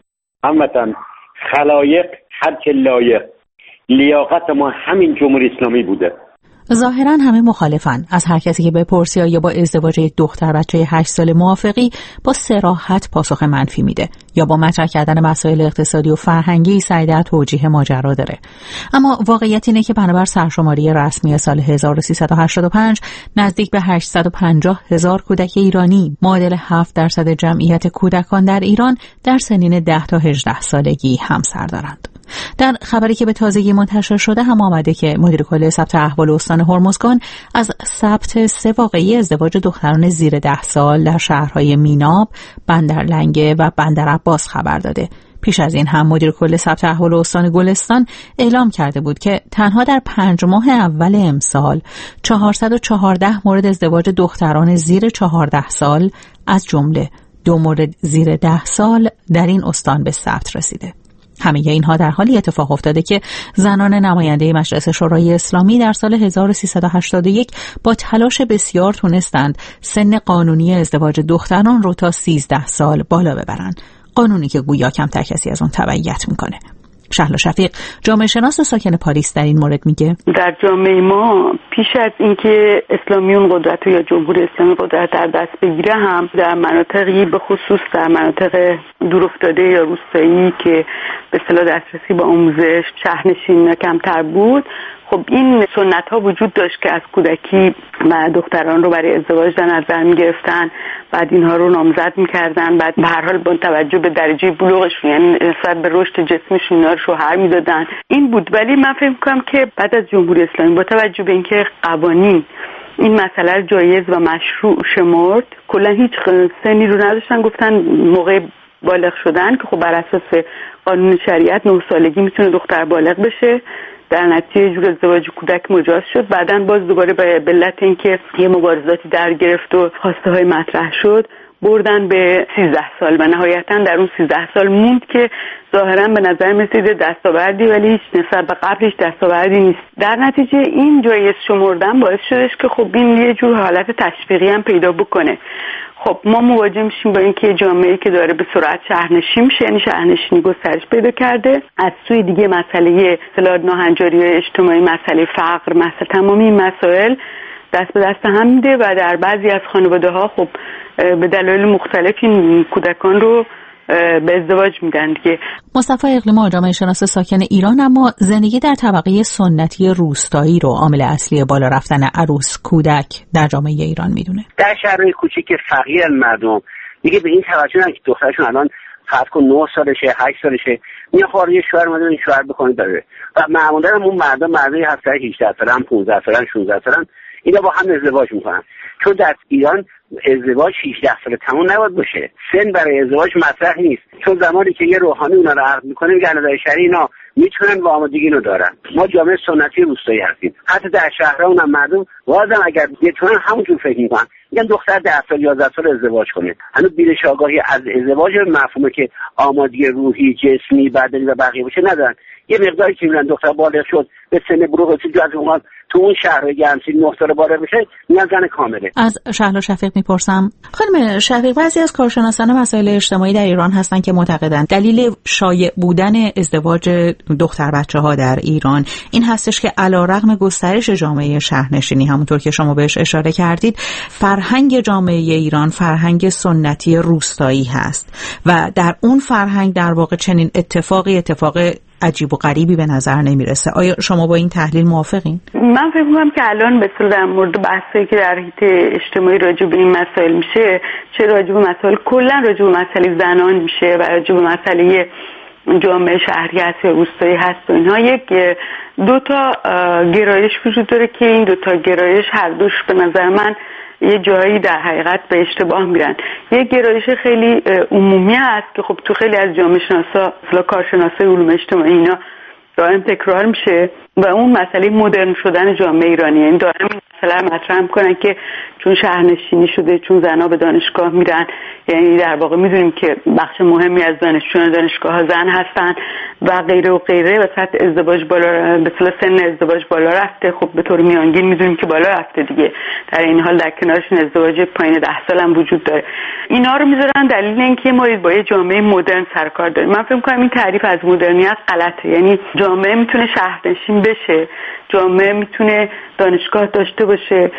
هموطن خلایق هر که لایق، لیاقت ما همین جمهوری اسلامی بوده. ظاهرا همه مخالفن. از هر کسی که بپرسی آیا با ازدواج یک دختر بچه هشت ساله موافقی، با صراحت پاسخ منفی میده یا با مطرح کردن مسائل اقتصادی و فرهنگی سعی در توجیه ماجرا داره. اما واقعیت اینه که بنابر سرشماری رسمی سال هزار و سیصد و هشتاد و پنج نزدیک به هشتصد و پنجاه هزار کودک ایرانی، معادل هفت درصد جمعیت کودکان در ایران، در سنین ده تا هجده سالگی همسر دارند. در خبری که به تازگی منتشر شده هم آمده که مدیر کل ثبت احوال استان هرمزگان از ثبت سه واقعه ازدواج دختران زیر ده سال در شهرهای میناب، بندرلنگه و بندرعباس خبر داده. پیش از این هم مدیر کل ثبت احوال استان گلستان اعلام کرده بود که تنها در پنج ماه اول امسال چهارصد و چهارده مورد ازدواج دختران زیر چهارده سال از جمله دو مورد زیر ده سال در این استان به ثبت رسیده. همه اینها در حالی اتفاق افتاده که زنان نماینده مجلس شورای اسلامی در سال هزار و سیصد و هشتاد و یک با تلاش بسیار تونستند سن قانونی ازدواج دختران رو تا سیزده سال بالا ببرند. قانونی که گویا کمتر کسی از اون تبعیت میکنه. شهلا شفیق، جامعه شناس ساکن پاریس، در این مورد میگه در جامعه ما پیش از اینکه اسلامیون قدرت یا جمهوری اسلامی قدرت در دست بگیره هم در مناطقی به خصوص در مناطق دورافتاده یا روستایی که به اصطلاح دسترسی به آموزش شهرنشین کمتر بود، خب این سنت ها وجود داشت که از کودکی و دختران رو برای ازدواج در نظر می گرفتن، بعد اینها رو نامزد می کردن، بعد به هر حال با توجه به درجه بلوغشون یعنی نسبت به رشد جسمشون اینا رو شوهر می دادن. این بود. ولی من فکر می‌کنم که بعد از جمهوری اسلامی با توجه به اینکه قوانین این مسئله رو جایز و مشروع شمرد، کلا هیچ سنی رو نداشتن، گفتن موقع بالغ شدن که خب بر اساس قانون شریعت نه سالگی میتونه دختر بالغ بشه، در نتیجه جور ازدواج کودک مجاز شد. بعداً باز دوباره به علت اینکه یه مبارزاتی در گرفت و خواسته های مطرح شد بردن به سیزده سال و نهایتاً در اون سیزده سال موند که ظاهراً به نظر می‌رسید دستاوردی ولی هیچ نسبت به قبلش دستاوردی نیست. در نتیجه این جایز شمردن باعث شدش که خب این یه جور حالت تشویقی هم پیدا بکنه. خب ما مواجه میشیم با اینکه جامعه‌ای که داره به سرعت شهرنشین میشه، یعنی شهرنشینی گسترش پیدا کرده، از سوی دیگه مسئله اصلاح ناهنجاری اجتماعی، مسئله فقر، مسئله تمامی این مسائل دست به دست هم میده و در بعضی از خانواده ها خب به دلایل مختلفی کودکان رو به ازدواج میدن دیگه. مصطفی اقلیمی جامعه شناس ساکن ایران، اما زندگی در طبقه سنتی روستایی رو عامل اصلی بالا رفتن عروس کودک در جامعه ایران میدونه. در شهرهای کوچیک فقیر مردم دیگه به این توجه ندارن که دخترشون الان فرض کن نه سالشه هشت سالشه میاد خارج شوهر اومده این شوهر بکنه داره و معمولا اون مردم مردای هجده سالن پانزده سالن شانزده سالن اینا با هم ازدواج میکنن، چون در ایران ازدواج هجده سال تموم نباید باشه، سن برای ازدواج مطرح نیست، چون زمانی که یه روحانی اونا رو عقد میکنه میگن نظر شرعی اینا میتونن و آمادگی اینو دارن. ما جامعه سنتی روستایی هستیم، حتی در شهرها اونم مردم واسه اگر بتونن همونجور فکر میکنن، میگن دختر ده سال یازده سال ازدواج کنه. هنوز بینش آگاهی از ازدواج مفهومه که آمادگی روحی، جسمی، بدنی و بقیه باشه ندارن. یه مقداری که میگن دختر بالغ شد به سن بلوغ رسید از اون تو اون شهر گرمسیر نه سال بالغ بشه میگن زن کامله. از شهلا شفیق میپرسم. خانم شفیق، بعضی از کارشناسان مسائل اجتماعی در ایران هستن که معتقدند دلیل شایع بودن ازدواج دختر بچه‌ها در ایران این هستش که علیرغم گسترش جامعه شهرنشینی، همونطور که شما بهش اشاره کردید، فرهنگ جامعه ایران فرهنگ سنتی روستایی هست و در اون فرهنگ در واقع چنین اتفاقی اتفاق عجیب و غریبی به نظر نمیرسه. آیا شما با این تحلیل موافقین؟ من فکر می‌کنم که الان به اصطلاح در مورد بحثی که در حیط اجتماعی راجع به این مسائل میشه، چه راجع به مسائل کلا راجع به مسئله زنان میشه و راجع به مسئله جامعه شهری هست یا روستایی هست و اینها، یک دو تا گرایش وجود داره که این دو تا گرایش هر دوش به نظر من یه جایی در حقیقت به اشتباه میرن. یه گرایش خیلی عمومی هست که خب تو خیلی از جامعه شناسا مثلا کارشناسای علوم اجتماعی اینا دائم تکرار میشه و اون مسئله مدرن شدن جامعه ایرانیه. این دائم این مسئله مطرح میکنن که چون شهرنشینی شده، چون زنها به دانشگاه میرن، یعنی در واقع میدونیم که بخش مهمی از دانشجویان دانشگاه ها زن هستن و غیره و غیره و سطح ازدواج بالا، به اصطلاح سن ازدواج بالا رفته. خب به طور میانگین میدونیم که بالا رفته دیگه. در این حال در کنارشون ازدواج پایین ده سال هم وجود داره. اینا رو میذارن دلیل اینکه ما با یه جامعه مدرن سرکار داریم. من فکر می‌کنم این تعریف از مدرنیت غلطه. یعنی جامعه میتونه شهرنشین بشه، جامعه میتونه دانشگاه داشته باشه،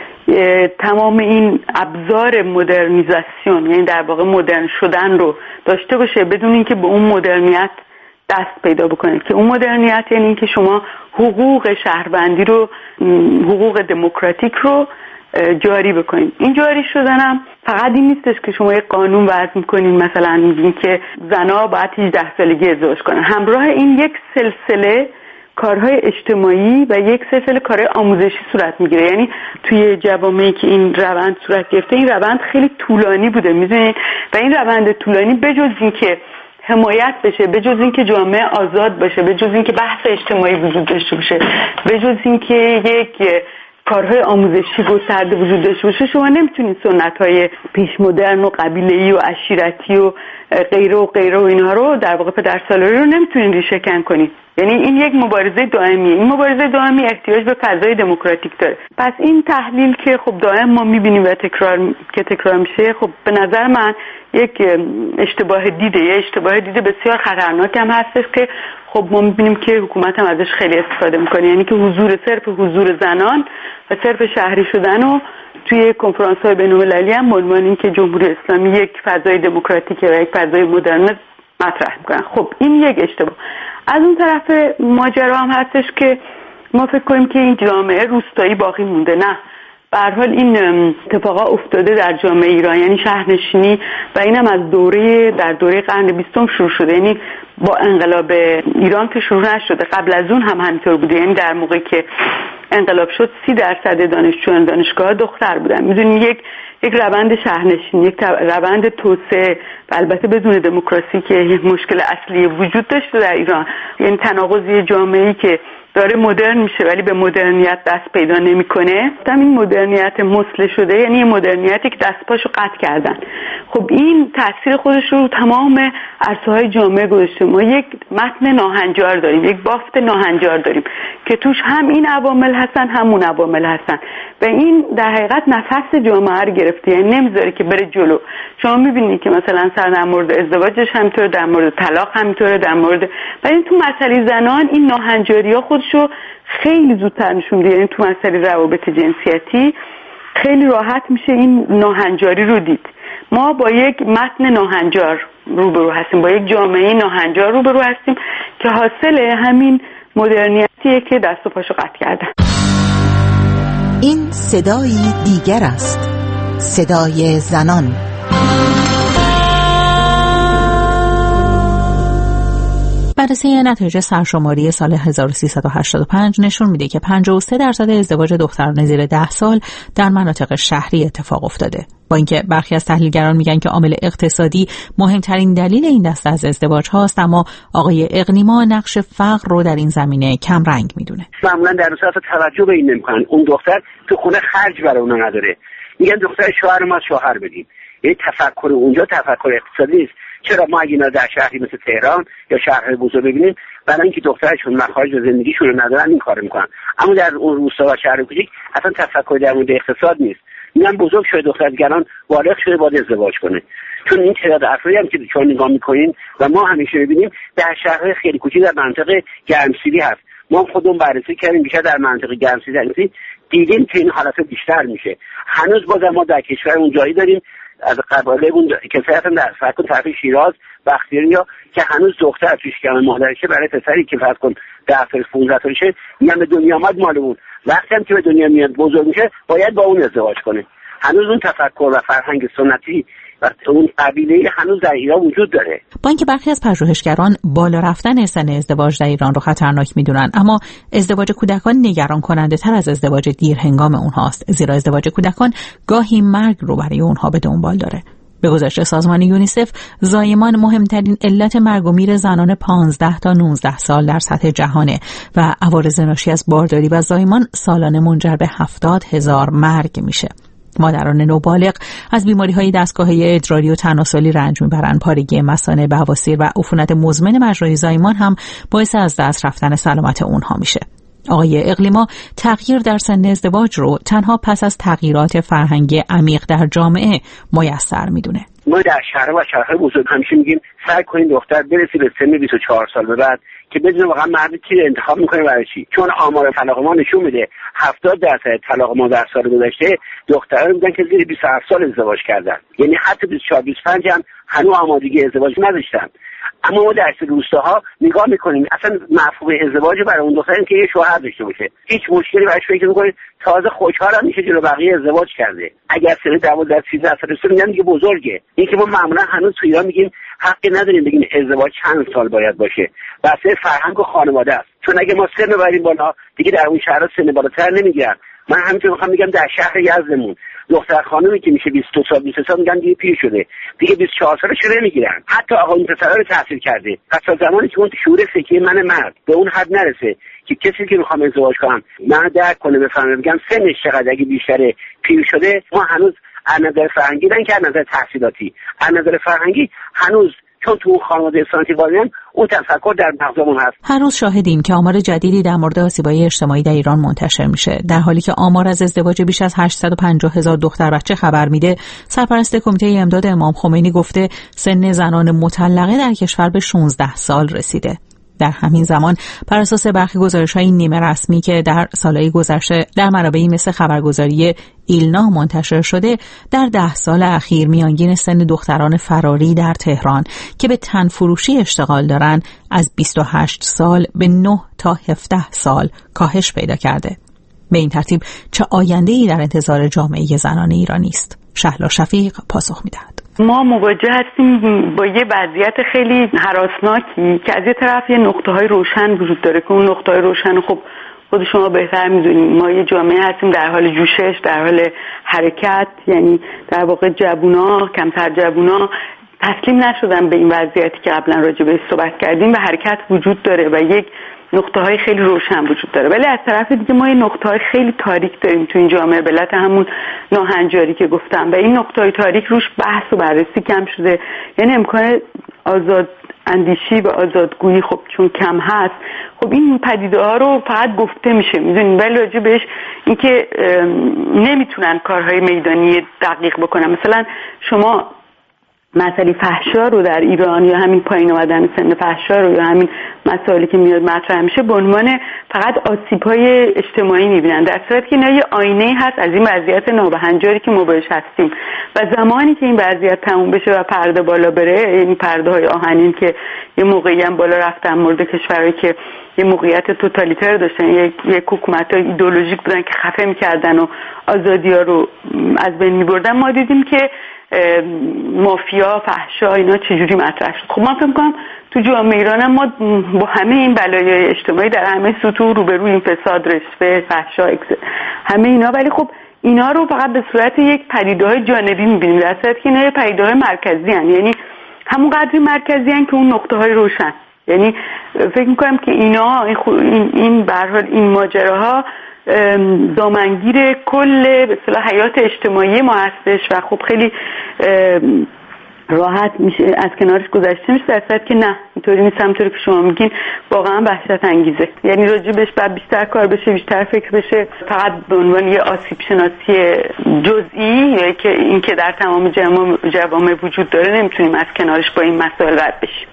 تمام این ابزار مدرنیزاسیون یعنی در واقع مدرن شدن رو داشته باشه بدون اینکه به اون مدرنیت دست پیدا بکنید. که اون مدرنیت یعنی اینکه شما حقوق شهروندی رو، حقوق دموکراتیک رو جاری بکنید. این جاری شدن هم فقط این نیستش که شما یک قانون وضع میکنین، مثلا میگین که زنها باید هجده سالگی ازدواج کنن. همراه این یک سلسله کارهای اجتماعی و یک سلسله کارهای آموزشی صورت میگیره. یعنی توی جوامعی که این روند صورت گرفته، این روند خیلی طولانی بوده، میدونید، و این روند طولانی بجز این که حمایت بشه، بجز این که جامعه آزاد باشه، بجز این که بحث اجتماعی وجود داشته باشه، بجز این که یک کارهای آموزشی گسترده وجود داشته باشه، شما نمیتونید سنت‌های پیش مدرن و قبیله‌ای و عشیرتی و غیره و غیره و اینها رو در واقع پدرسالاری رو نمیتونید ریشه‌کن کنید. یعنی این یک مبارزه دائمیه. این مبارزه دائمی احتیاج به فضای دموکراتیک داره. پس این تحلیل که خب دائم ما می‌بینیم و تکرار که تکرار میشه، خب به نظر من یک اشتباه دیده، یه اشتباه دیده بسیار خطرناک هم هستش که خب ما می‌بینیم که حکومت هم ازش خیلی استفاده می‌کنه. یعنی که حضور صرف حضور زنان و صرف شهری شدن و توی کنفرانس‌های بین‌المللی هم عنوان این که جمهوری اسلامی یک فضای دموکراتیکه و یک فضای مدرن مطرح می‌کنن. خب این یک اشتباه. از اون طرف ماجرا هم هستش که ما فکر کنیم که این جامعه روستایی باقی مونده. نه، به هر حال این اتفاقا افتاده در جامعه ایران، یعنی شهرنشینی، و اینم از دوره در دوره قرن بیستم شروع شده. یعنی با انقلاب ایران که شروع نشده، قبل از اون هم همینطور بوده. یعنی در موقعی که انقلاب شد سی درصد دانشجویان دانشگاه دختر بودن. میدونید یک یک روند شهرنشینی، یک روند توسعه و البته بدون دموکراسی که یک مشکل اصلی وجود داشته در ایران، یعنی تناقض جامعه‌ای که داره مدرن میشه ولی به مدرنیت دست پیدا نمیکنه. همین مدرنیت مسلح شده، یعنی مدرنیتی که دست پاشو قطع کردن. خب این تاثیر خودش رو تمام عرصه‌های جامعه گذاشته. ما یک متن ناهنجار داریم، یک بافت ناهنجار داریم که توش هم این عوامل هستن همون عوامل هستن و این در حقیقت نفس جامعه رو گرفته، یعنی نمیذاره که بره جلو. شما میبینید که مثلا سر در مورد ازدواجش همینطور، در مورد طلاق همینطوره، در مورد ولی تو مسئله زنان این ناهنجاری‌ها خودشو خیلی زودتر نشون میده. یعنی تو مسئله روابط جنسیتی خیلی راحت میشه این ناهنجاری رو دید. ما با یک متن ناهنجار روبرو هستیم، با یک جامعه ناهنجار روبرو هستیم که حاصل همین مدرنیتیه که دست و پاشو قطع کردن. این صدایی دیگر است، صدای زنان. بررسی نتایج سرشماری سال هزار و سیصد و هشتاد و پنج نشون میده که پنجاه و سه درصد ازدواج دختران زیر ده سال در مناطق شهری اتفاق افتاده. با اینکه برخی از تحلیلگران میگن که عامل اقتصادی مهمترین دلیل این دسته از ازدواج هاست، اما آقای اقلیما نقش فقر رو در این زمینه کم رنگ میدونه. معمولا در اصل توجه به این نمیکنن اون دختر تو خونه خرج برای اونا نداره، میگن دختر شوهر ما شوهر بدیم. یعنی تفکر اونجا تفکر اقتصادی نیست. چرا ما اگه اینا در شهری مثل تهران یا شهرهای بزرگ ببینیم، برای اینکه دخترشون مخارج زندگیشون رو ندارن این کارو میکنن، اما در اون روستا و شهر کوچیک اصلا تفکر در مورد اقتصاد نیست. میگن بزرگ شده دخترگران بالغ شده باید ازدواج کنه. چون این تعداد افرادی هم که چون نگاه میکنین و ما همیشه ببینیم در شهرهای خیلی کوچیک در منطقه گرمسیری هست. ما خودمون بررسی کردیم بیشتر در منطقه گرمسیری دیدیم که این حالت بیشتر میشه. هنوز بازم ما در کشورمون جایی داریم از قبایل اون کسایی هستن در فرض کن طرف شیراز بختیاریا که هنوز دختر توش کم مادرشه برای پسری که فرض کن ده سال پانزده سالشه میگن به دنیا آمد مال اون، وقتی هم که به دنیا میاد بزرگ میشه باید با اون ازدواج کنه. هنوز اون تفکر و فرهنگ سنتی و اون قبیله هنوز در ایران وجود داره. با اینکه برخی از پژوهشگران بالا رفتن سن ازدواج در ایران رو خطرناک میدونن، اما ازدواج کودکان نگران کننده تر از ازدواج دیر هنگام اونهاست، زیرا ازدواج کودکان گاهی مرگ رو برای اونها به دنبال داره. به گزارش سازمان یونیسف، زایمان مهمترین علت مرگ و میر زنان پانزده تا نوزده سال در سطح جهانه و عوارض ناشی از بارداری و زایمان سالانه منجر به هفتاد هزار مرگ میشه. مادران نوبالغ از بیماری‌های دستگاه‌های ادراری و تناسلی رنج می‌برند. پارگی مثانه، بواسیر و عفونت مزمن مجرای زایمان هم باعث از دست رفتن سلامت اونها میشه. آقای اقلیما تغییر در سن ازدواج رو تنها پس از تغییرات فرهنگی عمیق در جامعه میسر میدونه. ما در شهر و شهرهای بزرگ همیشه میگیم سعی کنین دختر برسی به سن بیست و چهار سال به بعد که بدون واقعا مردی که انتخاب میکنه برای چی. چون آمار طلاق ما نشون میده هفتاد درصد طلاق ما در سال گذشته دختران بودن که زیر بیست و هفت سال ازدواج کردن، یعنی حتی بیست و چهار بیست و پنج هم هنوز آمادگی ازدواج نداشتن. اما ما در روستاها نگاه میکنیم اصلا مفهوم ازدواج برای اون دختری که یه شوهر داشته باشه هیچ مشکلی براش فکر میکنید، تازه خوشحال هم میشه جلو بقیه ازدواج کرده. اگر سن دوازده سیزده سالشه میگن دیگه بزرگه. این که ما معمولا هنوز تو ایران میگیم حقی نداریم بگیم ازدواج چند سال باید باشه، واسه فرهنگ و خانواده است. چون اگه ما سن ببریم بالا دیگه در اون شهرها سن بالاتر نمیگیرن. من همینطور میخوام میگم در شهر یزدمون دختر خانمی که میشه بیست و دو سال بیست و سه سال میگن دیگه پیر شده، دیگه بیست و چهار سالش نمیگیرن. حتی آقا این پسرا رو تحصیل کرده، پس تا زمانی که اون شعور فکری من مرد به اون حد نرسه که کسی که میخوام ازدواج کنم من درک کنه بفهمه بگم سنش چقدر اگه بیشتره پیر شده، ما هنوز از نظر فرهنگی نه که از نظر تحصیلاتی، از نظر فرهنگی هنوز چون تو خانواده سنتی والدین اون تفکر در مغزمون هست. هر روز شاهدیم که آمار جدیدی در مورد آسیب‌های اجتماعی در ایران منتشر میشه. در حالی که آمار از ازدواج بیش از هشتصد و پنجاه هزار دختر بچه خبر میده، سرپرست کمیته امداد امام خمینی گفته سن زنان مطلقه در کشور به شانزده سال رسیده. در همین زمان بر اساس برخی گزارش‌های نیمه رسمی که در سالهای گذشته در منابعی مثل خبرگزاری ایلنا منتشر شده، در ده سال اخیر میانگین سن دختران فراری در تهران که به تن فروشی اشتغال دارند از بیست و هشت سال به نه تا هفده سال کاهش پیدا کرده. به این ترتیب چه آینده‌ای در انتظار جامعه زنان ایرانی است؟ شهلا شفیق پاسخ می‌دهد. ما مواجه هستیم با یه وضعیت خیلی هراسناکی که از یه طرف یه نقطه‌های روشن وجود داره که اون نقطه‌های روشن خب خود شما بهتر می‌دونید ما یه جامعه هستیم در حال جوشش، در حال حرکت، یعنی در واقع جوونا، کمتر جوونا تسلیم نشدن به این وضعیتی که قبلا راجع بهش صحبت کردیم و حرکت وجود داره و یک نقطه‌های خیلی روشن وجود داره. ولی از طرف دیگه ما یه نقطه‌های خیلی تاریک داریم تو این جامعه به علت همون ناهنجاری که گفتم و این نقطه‌های تاریک روش بحث و بررسی کم شده. یعنی امکان آزاد اندیشی و آزادگویی خب چون کم هست، خب این پدیده‌ها رو فقط گفته میشه میدونین، ولی راجع بهش اینکه نمیتونن کارهای میدانی دقیق بکنن. مثلا شما مسئله فحشا رو در ایران یا همین پایین آمدن سن فحشا رو یا همین مسائلی که میاد مطرح میشه به عنوان فقط آسیب‌های اجتماعی می‌بینن، در صورتی که اینا یه آینه هست از این وضعیت نابهنجاری که ما بهش هستیم و زمانی که این وضعیت تموم بشه و پرده بالا بره، این پرده‌های آهنین که یه موقعی هم بالا رفتن مورد کشورهایی که یه موقعیت توتالیتر داشتن، یک یک حکومت‌های ایدئولوژیک بودن که خفه می‌کردن و آزادی‌ها رو از بین می‌بردن، ما دیدیم که مافیا، فحشا اینا چجوری مطرح شد. خب من فکر می‌کنم تو جامعه ایران ما با همه این بلایای اجتماعی در همه سطوح روبرو این فساد، رشوه، فحشا، همه اینا، ولی خب اینا رو فقط به صورت یک پدیده‌های جانبی می‌بینیم، در صورتی که اینا پدیده‌های مرکزی هستند، یعنی همون قدری مرکزی هستند که اون نقطه‌های روشن. یعنی فکر می‌کنم که اینا این این به هر حال این ماجراها دامنگیر کل به اصطلاح حیات اجتماعی ما هستش و خب خیلی راحت میشه از کنارش گذشته میشه، در صورتی که نه اینطوری نیست. همونطوری که شما میگین واقعا وحشت انگیزه، یعنی راجبش بعد بیشتر کار بشه، بیشتر فکر بشه، فقط به عنوان یه آسیب شناسی جزئی یا که این که در تمام جوامع وجود داره نمیتونیم از کنارش با این مسائل رد بشیم.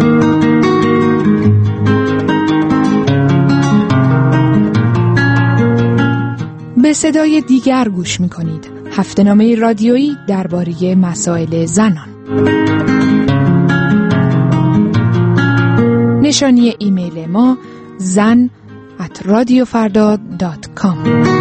به صدای دیگر گوش می‌کنید. هفته‌نامه رادیویی درباره مسائل زنان. نشانی ایمیل ما زن ات رادیو فردا دات کام.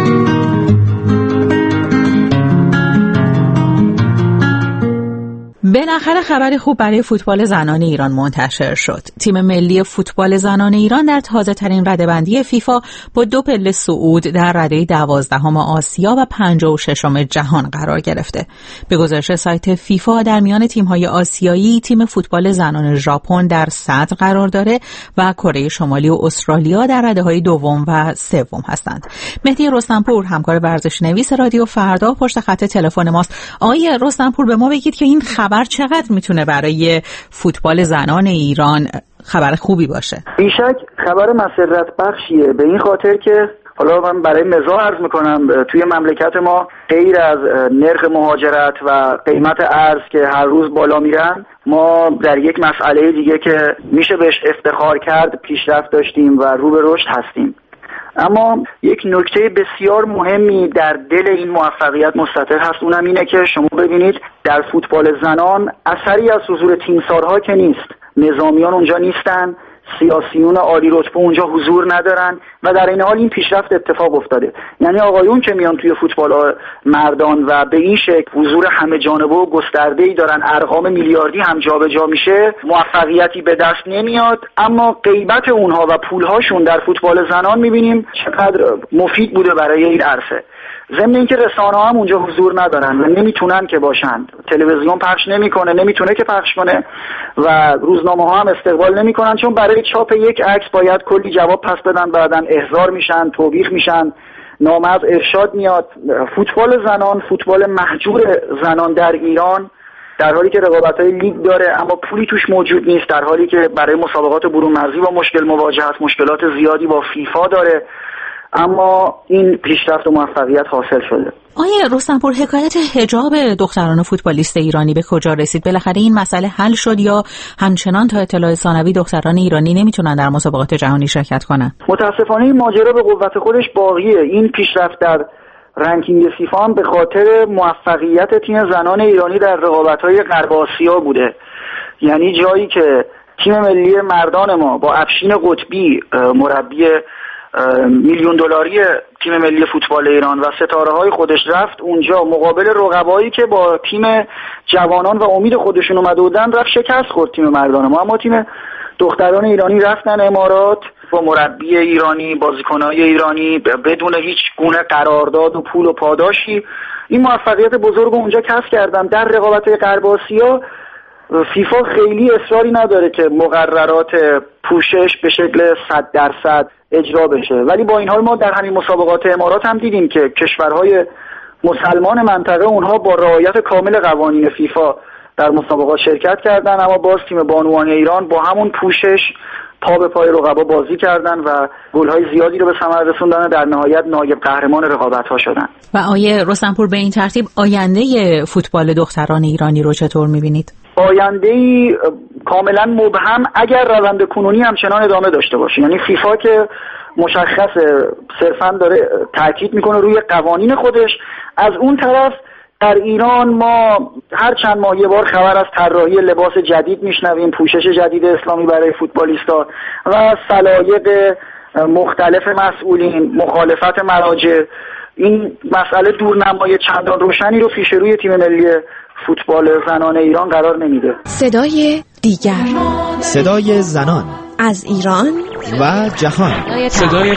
بالاخره خبر خوب برای فوتبال زنان ایران منتشر شد. تیم ملی فوتبال زنان ایران در تازه ترین رده‌بندی فیفا با دو پله صعود در رده دوازدهم آسیا و پنجاه و ششم جهان قرار گرفته. به گزارش سایت فیفا در میان تیم‌های آسیایی تیم فوتبال زنان ژاپن در صدر قرار داره و کره شمالی و استرالیا در رده‌های دوم و سوم هستند. مهدی رستمپور همکار ورزشنویس رادیو فردا پشت خط تلفن ماست. آقای رستمپور به ما بگید که این خبر چقدر میتونه برای فوتبال زنان ایران خبر خوبی باشه؟ بیشک خبر مسرت بخشیه، به این خاطر که حالا من برای مزاح عرض میکنم توی مملکت ما غیر از نرخ مهاجرت و قیمت ارز که هر روز بالا میرن، ما در یک مسئله دیگه که میشه بهش افتخار کرد پیشرفت داشتیم و رو به رشد هستیم. اما یک نکته بسیار مهمی در دل این موفقیت مستتر هست، اونم اینه که شما ببینید در فوتبال زنان اثری از حضور تیمسارها که نیست، نظامیان اونجا نیستن، سیاسیون عالی رتبه اونجا حضور ندارن و در این حال این پیشرفت اتفاق افتاده. یعنی آقایون که میان توی فوتبال مردان و به این شکل حضور همه جانبه و گسترده‌ای دارن، ارقام میلیاردی هم جابجا میشه، موفقیتی به دست نمیاد، اما غیبت اونها و پولهاشون در فوتبال زنان میبینیم چقدر مفید بوده برای این عرصه. ضمن اینکه رسانه‌ها هم اونجا حضور ندارن و نمیتونن که باشن، تلویزیون پخش نمیکنه، نمیتونه که پخش کنه و روزنامه‌ها هم استقبال نمیکنن، چون برای چاپ یک عکس باید کلی جواب پس بدن، بعدن احضار میشن، توبیخ میشن، نامه از ارشاد میاد. فوتبال زنان، فوتبال مهجور زنان در ایران، در حالی که رقابت‌های لیگ داره اما پولی توش موجود نیست، در حالی که برای مسابقات برون مرزی با مشکل مواجه است، مشکلات زیادی با فیفا داره، اما این پیشرفت و موفقیت حاصل شده. آیا رستمپور حکایت حجاب دختران فوتبالیست ایرانی به کجا رسید؟ بالاخره این مسئله حل شد یا همچنان تا اطلاع ثانوی دختران ایرانی نمیتونن در مسابقات جهانی شرکت کنن؟ متاسفانه این ماجرا به قوت خودش باقیه. این پیشرفت در رنکینگ فیفا هم به خاطر موفقیت تیم زنان ایرانی در رقابت‌های غرب آسیا بوده. یعنی جایی که تیم ملی مردان ما با افشین قطبی مربی میلیون دلاری تیم ملی فوتبال ایران و ستاره های خودش رفت اونجا مقابل رقبایی که با تیم جوانان و امید خودشون اومده بودن رفت شکست خورد تیم مردان ما. اما تیم دختران ایرانی رفتن امارات با مربی ایرانی، بازیکنای ایرانی، بدون هیچ گونه قرارداد و پول و پاداشی این موفقیت بزرگ اونجا کسب کردن. در رقابت غرب آسیا فیفا خیلی اصراری نداره که مقررات پوشش به شکل صد درصد اجرا بشه، ولی با این حال ما در همین مسابقات امارات هم دیدیم که کشورهای مسلمان منطقه اونها با رعایت کامل قوانین فیفا در مسابقات شرکت کردن، اما باز تیم بانوان ایران با همون پوشش پا به پای رقبا بازی کردن و گل‌های زیادی رو به ثمر رسوندن، در نهایت نایب قهرمان رقابت‌ها شدن. و آیه رستمپور به این ترتیب آینده فوتبال دختران ایرانی رو چطور می‌بینید؟ آینده‌ای کاملا مبهم اگر روند کنونی همچنان ادامه داشته باشه. یعنی فیفا که مشخص صرفا داره تاکید میکنه روی قوانین خودش. از اون طرف در ایران ما هر چند ماه یه بار خبر از طراحی لباس جدید میشنویم، پوشش جدید اسلامی برای فوتبالیستا و سلایق مختلف مسئولین، مخالفت مراجع. این مسئله دورنمای چندان روشنی رو پیش روی تیم ملی فوتبال زنان ایران قرار نمیده. صدای دیگر، صدای زنان از ایران و جهان. صدای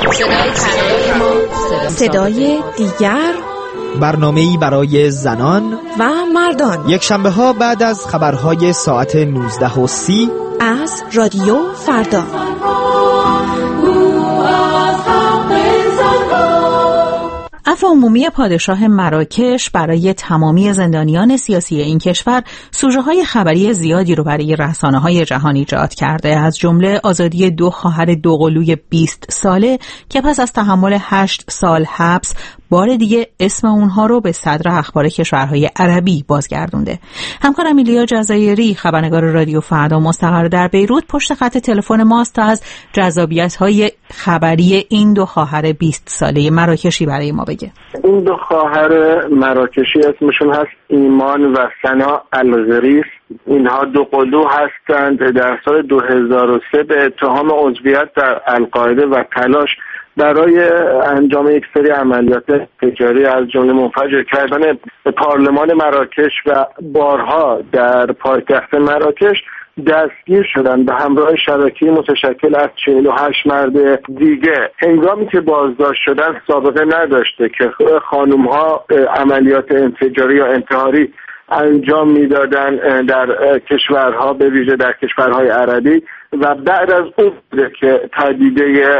صدای دیگر، برنامه‌ای برای زنان و مردان، یک شنبه ها بعد از خبرهای ساعت نوزده و سی از رادیو فردا. عفو عمومی پادشاه مراکش برای تمامی زندانیان سیاسی این کشور سوژه‌های خبری زیادی رو برای رسانه‌های جهانی ایجاد کرده، از جمله آزادی دو خواهر دوقلوی بیست ساله که پس از تحمل هشت سال حبس بار دیگه اسم اونها رو به صدر اخبار کشورهای عربی بازگردونده. همکارم ایلیا جزایری، خبرنگار رادیو فردا مستقر در بیروت، پشت خط تلفن ماست تا از جذابیت‌های خبری این دو خواهر بیست ساله مراکشی برای ما بگه. این دو خواهر مراکشی اسمشون هست ایمان و سنا الظریف. اینها دو قلو هستند. در سال دو هزار و سه به اتهام عضویت در القاعده و تلاش برای انجام یک سری عملیات تجاری از جمله منفجر کردن پارلمان مراکش و بارها در پایتخت مراکش دستگیر شدند به همراه شبکه متشکل از چهل و هشت مرد دیگه. هنگامی که بازداشت شدن سابقه نداشته که خانم‌ها عملیات انفجاری یا انتحاری انجام میدادن در کشورها، به ویژه در کشورهای عربی، و بعد از اون بوده که پدیده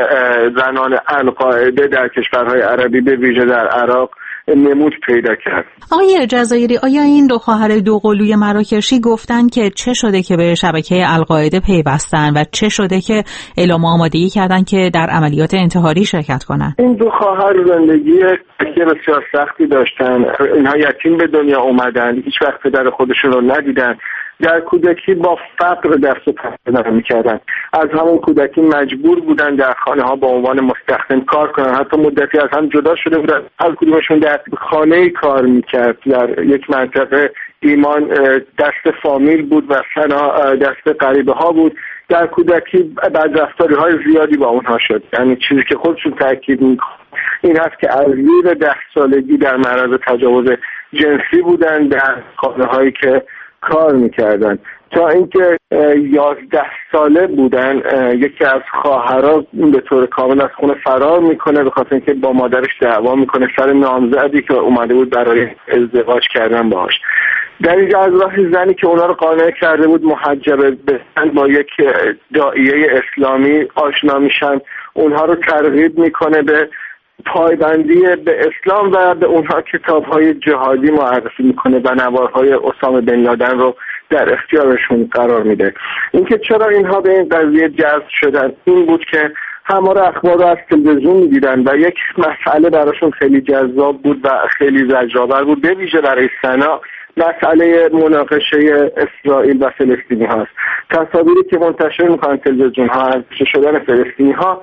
زنان القاعده در کشورهای عربی به ویژه در عراق نمود پیدا کرد. آقای جزایری، آیا این دو خواهر دوقلوی مراکشی گفتن که چه شده که به شبکه القاعده پیوستن و چه شده که اعلام آمادگی کردن که در عملیات انتحاری شرکت کنن؟ این دو خواهر زندگی بسیار سختی داشتن. اینها یتیم به دنیا اومدن، هیچ وقت پدر خودشون رو ندیدن. در کودکی با فقر دست و پنجه می‌کردن. از همون کودکی مجبور بودن در خانه ها با عنوان مستخدم کار کنن. حتی مدتی از هم جدا شده بودن. هر کدومشون در خانه‌ای کار می‌کرد. در یک منطقه ایمان دست فامیل بود و سنا دست غریبه ها بود. در کودکی بدرفتاری های زیادی با اونها شد. یعنی چیزی که خودشون تاکید می‌کنن این هست که از زیر ده سالگی در معرض تجاوز جنسی بودن در خانه هایی که کار میکردن، تا اینکه یازده ساله بودن یکی از خواهرها به طور کامل از خونه فرار میکنه به خاطر اینکه با مادرش دعوا میکنه سر نامزدی که اومده بود برای ازدواج کردن باهاش. در اینجا از راه زنی که اونا رو قانع کرده بود محجبه بشن با یک داعیه اسلامی آشنا میشن، اونها رو ترغیب میکنه به پایبندی به اسلام و به اونها کتاب‌های جهادی معرفی میکنه و نوارهای اسامه بن لادن رو در اختیارشون قرار میده. اینکه چرا اینها به این قضیه جذب شدن این بود که همه اخبار رو از تلویزیون میدیدن و یک مسئله براشون خیلی جذاب بود و خیلی زجرآور بود، به ویژه برای سنا مسئله مناقشه اسرائیل و فلسطینی هاست. تصاویری که منتشر میکنن تلویزیون ها از شدن فلسطینی ها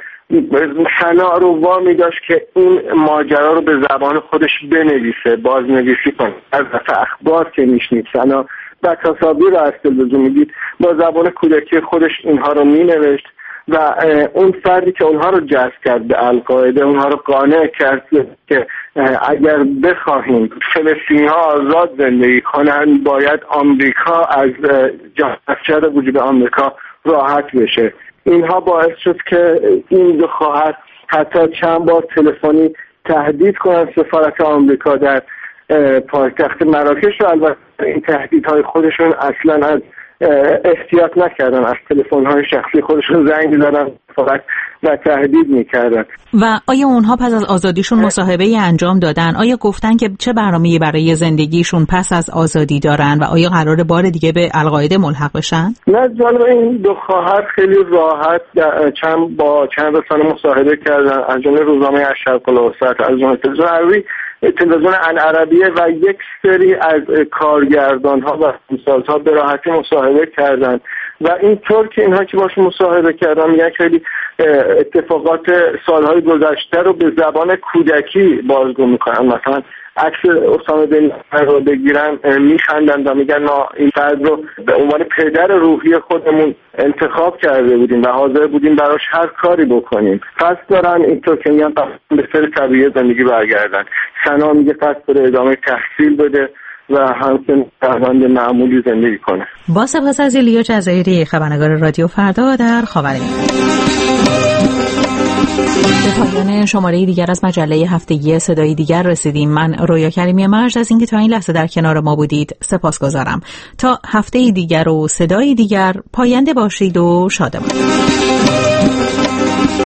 سنا رو وامی داشت که این ماجرا رو به زبان خودش بنویسه، بازنویسی کنه. از اخبار که میشنید سنا و تصاویر رو از تلویزیون میدید با زبان کودکی خودش اینها رو مینوشت و اون فردی که اونها رو جذب کرد به القاعده اونها رو قانع کرد که اگر بخواهیم فلسطینی ها آزاد زندگی کنن باید آمریکا از جانشین وجود آمریکا راحت بشه. اینها باعث شد که این دو خواهر حتی چند بار تلفنی تهدید کنن سفارت آمریکا در پایتخت مراکش و البته این تهدیدهای خودشون اصلا از احتیاط نکردن، از تلفن‌های شخصی خودشون زنگ زدن فقط و تهدید میکردن. و آیا اونها پس از آزادیشون مصاحبه‌ای انجام دادن؟ آیا گفتن که چه برنامه‌ای برای زندگیشون پس از آزادی دارن و آیا قراره بار دیگه به القاعده ملحق بشن؟ نه، جالب این دو خواهر خیلی راحت چند با چند رسانه مصاحبه کردن، از جمله روزنامه الشرق الاوسط، از جمله تلویزیون عربی، تلویزیون العربیه و یک سری از کارگردان‌ها و فیلمسازها به راحتی مصاحبه کردند و اینطور که اینها که باشون مصاحبه کردم میگن خیلی اتفاقات سالهای گذشته رو به زبان کودکی بازگو میکنن. مثلا عکس اسامه بن لادن رو بگیرن میخندن و میگن ما این فرد رو به عنوان پدر روحی خودمون انتخاب کرده بودیم و حاضر بودیم براش هر کاری بکنیم. قصد دارن اینطور که میگن به سر طبیعی زندگی برگردن. سنا میگه قصد داره ادامه تحصیل بده و همچنین روند معمولی زندگی کنه. با سپاس از ایلیا جزایری، خبرنگار رادیو فردا در خاورمیانه. به پایان شماره دیگر از مجله هفتگی صدای دیگر رسیدیم. من رویا کریمی مرج از اینکه تا این لحظه در کنار ما بودید سپاسگزارم. تا هفته دیگر و صدای دیگر پاینده باشید و شادمان.